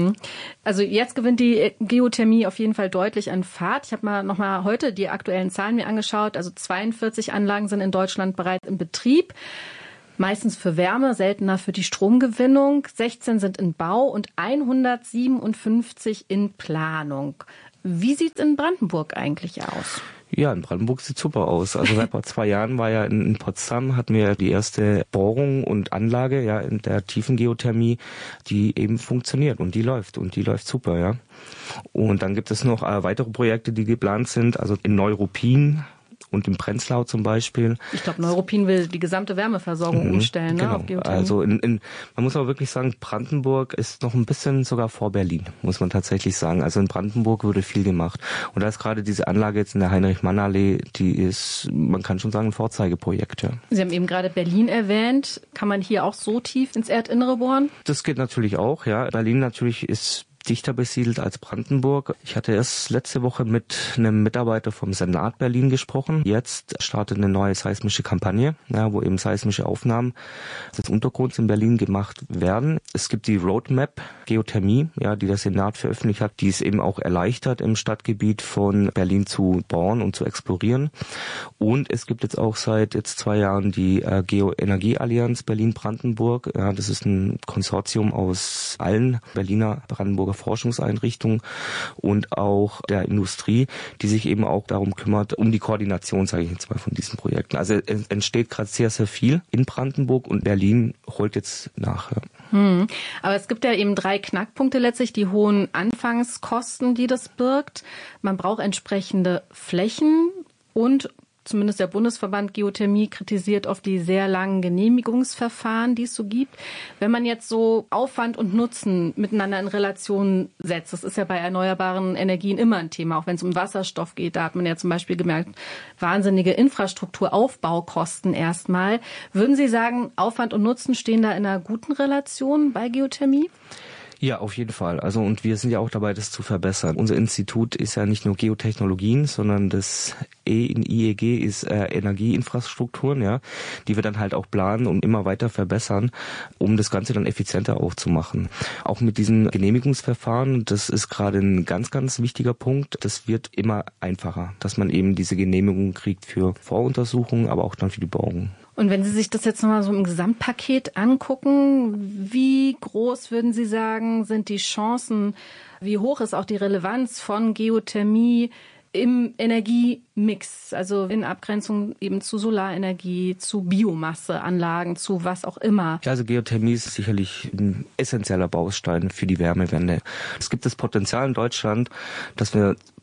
Also jetzt gewinnt die Geothermie auf jeden Fall deutlich an Fahrt. Ich habe mal noch mal heute die aktuellen Zahlen mir angeschaut. Also zweiundvierzig Anlagen sind in Deutschland bereits im Betrieb. Meistens für Wärme, seltener für die Stromgewinnung. sechzehn sind in Bau und hundertsiebenundfünfzig in Planung. Wie sieht's in Brandenburg eigentlich aus? Ja, in Brandenburg sieht super aus. Also seit vor zwei Jahren war ja in, in Potsdam, hatten wir die erste Bohrung und Anlage, ja, in der Tiefengeothermie, die eben funktioniert und die läuft und die läuft super, ja. Und dann gibt es noch äh, weitere Projekte, die geplant sind, also in Neuruppin und im Prenzlau zum Beispiel. Ich glaube, Neuruppin will die gesamte Wärmeversorgung mhm, umstellen, genau. ne, auf Geothermie. Also in, in, man muss aber wirklich sagen, Brandenburg ist noch ein bisschen sogar vor Berlin, muss man tatsächlich sagen. Also in Brandenburg wurde viel gemacht. Und da ist gerade diese Anlage jetzt in der Heinrich-Mann-Allee, die ist, man kann schon sagen, ein Vorzeigeprojekt. Ja. Sie haben eben gerade Berlin erwähnt. Kann man hier auch so tief ins Erdinnere bohren? Das geht natürlich auch, ja. Berlin natürlich ist dichter besiedelt als Brandenburg. Ich hatte erst letzte Woche mit einem Mitarbeiter vom Senat Berlin gesprochen. Jetzt startet eine neue seismische Kampagne, ja, wo eben seismische Aufnahmen des Untergrunds in Berlin gemacht werden. Es gibt die Roadmap Geothermie, ja, die der Senat veröffentlicht hat, die es eben auch erleichtert, im Stadtgebiet von Berlin zu bohren und zu explorieren. Und es gibt jetzt auch seit jetzt zwei Jahren die äh, Geoenergieallianz Berlin-Brandenburg. Ja, das ist ein Konsortium aus allen Berliner, Brandenburger Forschungseinrichtungen und auch der Industrie, die sich eben auch darum kümmert, um die Koordination, sage ich jetzt mal, von diesen Projekten. Also es entsteht gerade sehr, sehr viel in Brandenburg und Berlin holt jetzt nach. Ja. Hm. Aber es gibt ja eben drei Knackpunkte letztlich, die hohen Anfangskosten, die das birgt. Man braucht entsprechende Flächen und zumindest der Bundesverband Geothermie kritisiert oft die sehr langen Genehmigungsverfahren, die es so gibt. Wenn man jetzt so Aufwand und Nutzen miteinander in Relation setzt, das ist ja bei erneuerbaren Energien immer ein Thema, auch wenn es um Wasserstoff geht, da hat man ja zum Beispiel gemerkt, wahnsinnige Infrastrukturaufbaukosten erstmal. Würden Sie sagen, Aufwand und Nutzen stehen da in einer guten Relation bei Geothermie? Ja, auf jeden Fall. Also und wir sind ja auch dabei, das zu verbessern. Unser Institut ist ja nicht nur Geotechnologien, sondern das E in I E G ist äh, Energieinfrastrukturen, ja, die wir dann halt auch planen und immer weiter verbessern, um das Ganze dann effizienter auch zu machen. Auch mit diesen Genehmigungsverfahren, das ist gerade ein ganz, ganz wichtiger Punkt. Das wird immer einfacher, dass man eben diese Genehmigung kriegt für Voruntersuchungen, aber auch dann für die Bohrung. Und wenn Sie sich das jetzt nochmal so im Gesamtpaket angucken, wie groß würden Sie sagen, sind die Chancen, wie hoch ist auch die Relevanz von Geothermie im Energiemix, also in Abgrenzung eben zu Solarenergie, zu Biomasseanlagen, zu was auch immer? Ja, also Geothermie ist sicherlich ein essentieller Baustein für die Wärmewende. Es gibt das Potenzial in Deutschland, dass wir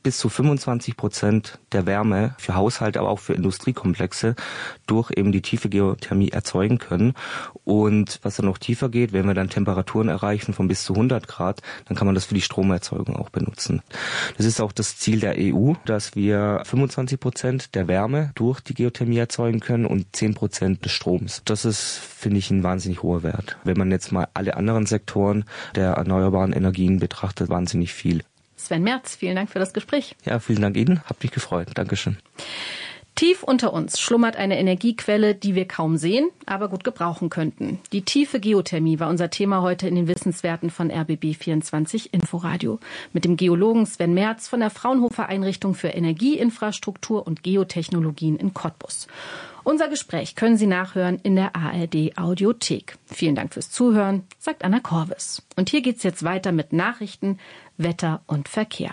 bis zu fünfundzwanzig Prozent der Wärme für Haushalte, aber auch für Industriekomplexe durch eben die tiefe Geothermie erzeugen können. Und was dann noch tiefer geht, wenn wir dann Temperaturen erreichen von bis zu hundert Grad, dann kann man das für die Stromerzeugung auch benutzen. Das ist auch das Ziel der E U, dass wir fünfundzwanzig Prozent der Wärme durch die Geothermie erzeugen können und zehn Prozent des Stroms. Das ist, finde ich, ein wahnsinnig hoher Wert. Wenn man jetzt mal alle anderen Sektoren der erneuerbaren Energien betrachtet, wahnsinnig viel. Sven Merz, vielen Dank für das Gespräch. Ja, vielen Dank Ihnen. Hab mich gefreut. Dankeschön. Tief unter uns schlummert eine Energiequelle, die wir kaum sehen, aber gut gebrauchen könnten. Die tiefe Geothermie war unser Thema heute in den Wissenswerten von R B B vierundzwanzig Inforadio. Mit dem Geologen Sven Merz von der Fraunhofer Einrichtung für Energieinfrastruktur und Geotechnologien in Cottbus. Unser Gespräch können Sie nachhören in der A R D Audiothek. Vielen Dank fürs Zuhören, sagt Anna Korvis. Und hier geht's jetzt weiter mit Nachrichten, Wetter und Verkehr.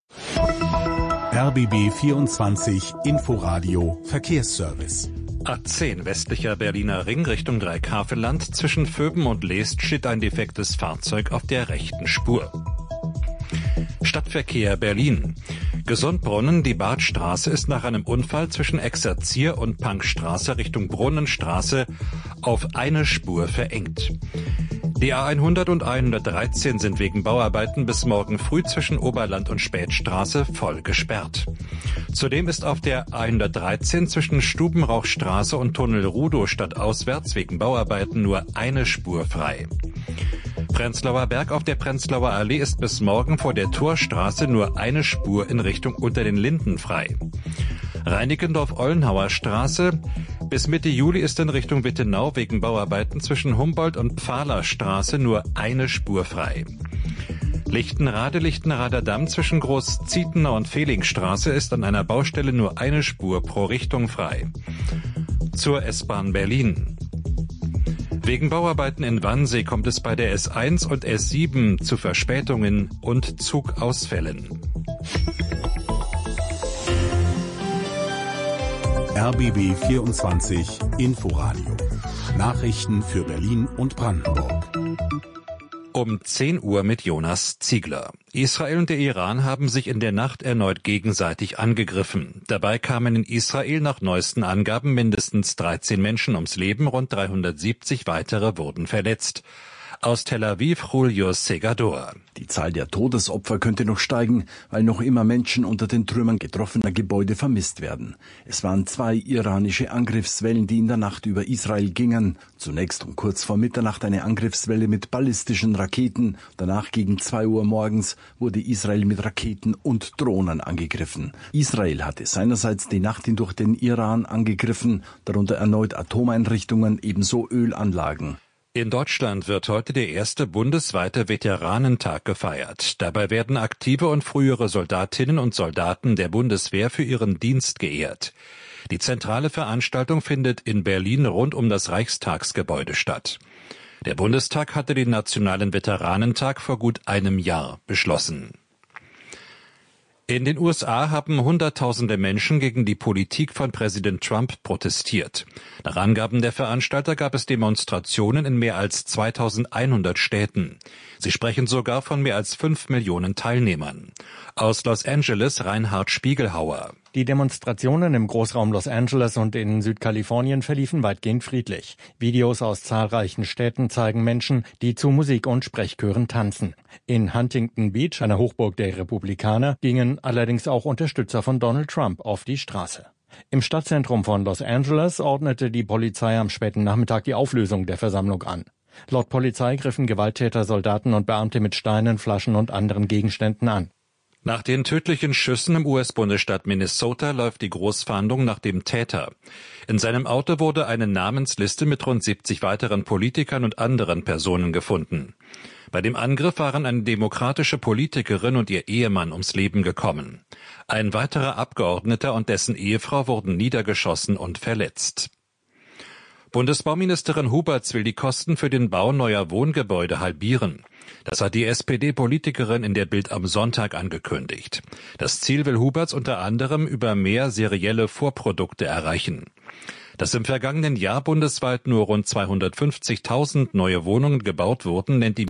R B B vierundzwanzig Inforadio Verkehrsservice. A zehn westlicher Berliner Ring Richtung Dreikaveland. Zwischen Vöben und Leest steht ein defektes Fahrzeug auf der rechten Spur. Stadtverkehr Berlin. Gesundbrunnen, die Badstraße ist nach einem Unfall zwischen Exerzier und Punkstraße Richtung Brunnenstraße auf eine Spur verengt. Die A hundert und A hundertdreizehn sind wegen Bauarbeiten bis morgen früh zwischen Oberland und Spätstraße voll gesperrt. Zudem ist auf der A hundertdreizehn zwischen Stubenrauchstraße und Tunnel Rudow stadtauswärts wegen Bauarbeiten nur eine Spur frei. Prenzlauer Berg auf der Prenzlauer Allee ist bis morgen vor der Torstraße nur eine Spur in Richtung Unter den Linden frei. Reinickendorf-Ollenhauer Straße. Bis Mitte Juli ist in Richtung Wittenau wegen Bauarbeiten zwischen Humboldt und Pfahlerstraße nur eine Spur frei. Lichtenrade, Lichtenrader Damm zwischen Groß-Zietener und Fehlingstraße ist an einer Baustelle nur eine Spur pro Richtung frei. Zur S-Bahn Berlin. Wegen Bauarbeiten in Wannsee kommt es bei der S eins und S sieben zu Verspätungen und Zugausfällen. R B B vierundzwanzig Inforadio. Nachrichten für Berlin und Brandenburg. Um zehn Uhr mit Jonas Ziegler. Israel und der Iran haben sich in der Nacht erneut gegenseitig angegriffen. Dabei kamen in Israel nach neuesten Angaben mindestens dreizehn Menschen ums Leben, rund dreihundertsiebzig weitere wurden verletzt. Aus Tel Aviv, Julio Segador. Die Zahl der Todesopfer könnte noch steigen, weil noch immer Menschen unter den Trümmern getroffener Gebäude vermisst werden. Es waren zwei iranische Angriffswellen, die in der Nacht über Israel gingen. Zunächst um kurz vor Mitternacht eine Angriffswelle mit ballistischen Raketen. Danach gegen zwei Uhr morgens wurde Israel mit Raketen und Drohnen angegriffen. Israel hatte seinerseits die Nacht hindurch den Iran angegriffen, darunter erneut Atomeinrichtungen, ebenso Ölanlagen. In Deutschland wird heute der erste bundesweite Veteranentag gefeiert. Dabei werden aktive und frühere Soldatinnen und Soldaten der Bundeswehr für ihren Dienst geehrt. Die zentrale Veranstaltung findet in Berlin rund um das Reichstagsgebäude statt. Der Bundestag hatte den Nationalen Veteranentag vor gut einem Jahr beschlossen. In den U S A haben Hunderttausende Menschen gegen die Politik von Präsident Trump protestiert. Nach Angaben der Veranstalter gab es Demonstrationen in mehr als zweitausendeinhundert Städten. Sie sprechen sogar von mehr als fünf Millionen Teilnehmern. Aus Los Angeles Reinhard Spiegelhauer. Die Demonstrationen im Großraum Los Angeles und in Südkalifornien verliefen weitgehend friedlich. Videos aus zahlreichen Städten zeigen Menschen, die zu Musik- und Sprechchören tanzen. In Huntington Beach, einer Hochburg der Republikaner, gingen allerdings auch Unterstützer von Donald Trump auf die Straße. Im Stadtzentrum von Los Angeles ordnete die Polizei am späten Nachmittag die Auflösung der Versammlung an. Laut Polizei griffen Gewalttäter Soldaten und Beamte mit Steinen, Flaschen und anderen Gegenständen an. Nach den tödlichen Schüssen im U S-Bundesstaat Minnesota läuft die Großfahndung nach dem Täter. In seinem Auto wurde eine Namensliste mit rund siebzig weiteren Politikern und anderen Personen gefunden. Bei dem Angriff waren eine demokratische Politikerin und ihr Ehemann ums Leben gekommen. Ein weiterer Abgeordneter und dessen Ehefrau wurden niedergeschossen und verletzt. Bundesbauministerin Huberts will die Kosten für den Bau neuer Wohngebäude halbieren. Das hat die S P D-Politikerin in der Bild am Sonntag angekündigt. Das Ziel will Huberts unter anderem über mehr serielle Vorprodukte erreichen. Dass im vergangenen Jahr bundesweit nur rund zweihundertfünfzigtausend neue Wohnungen gebaut wurden, nennt die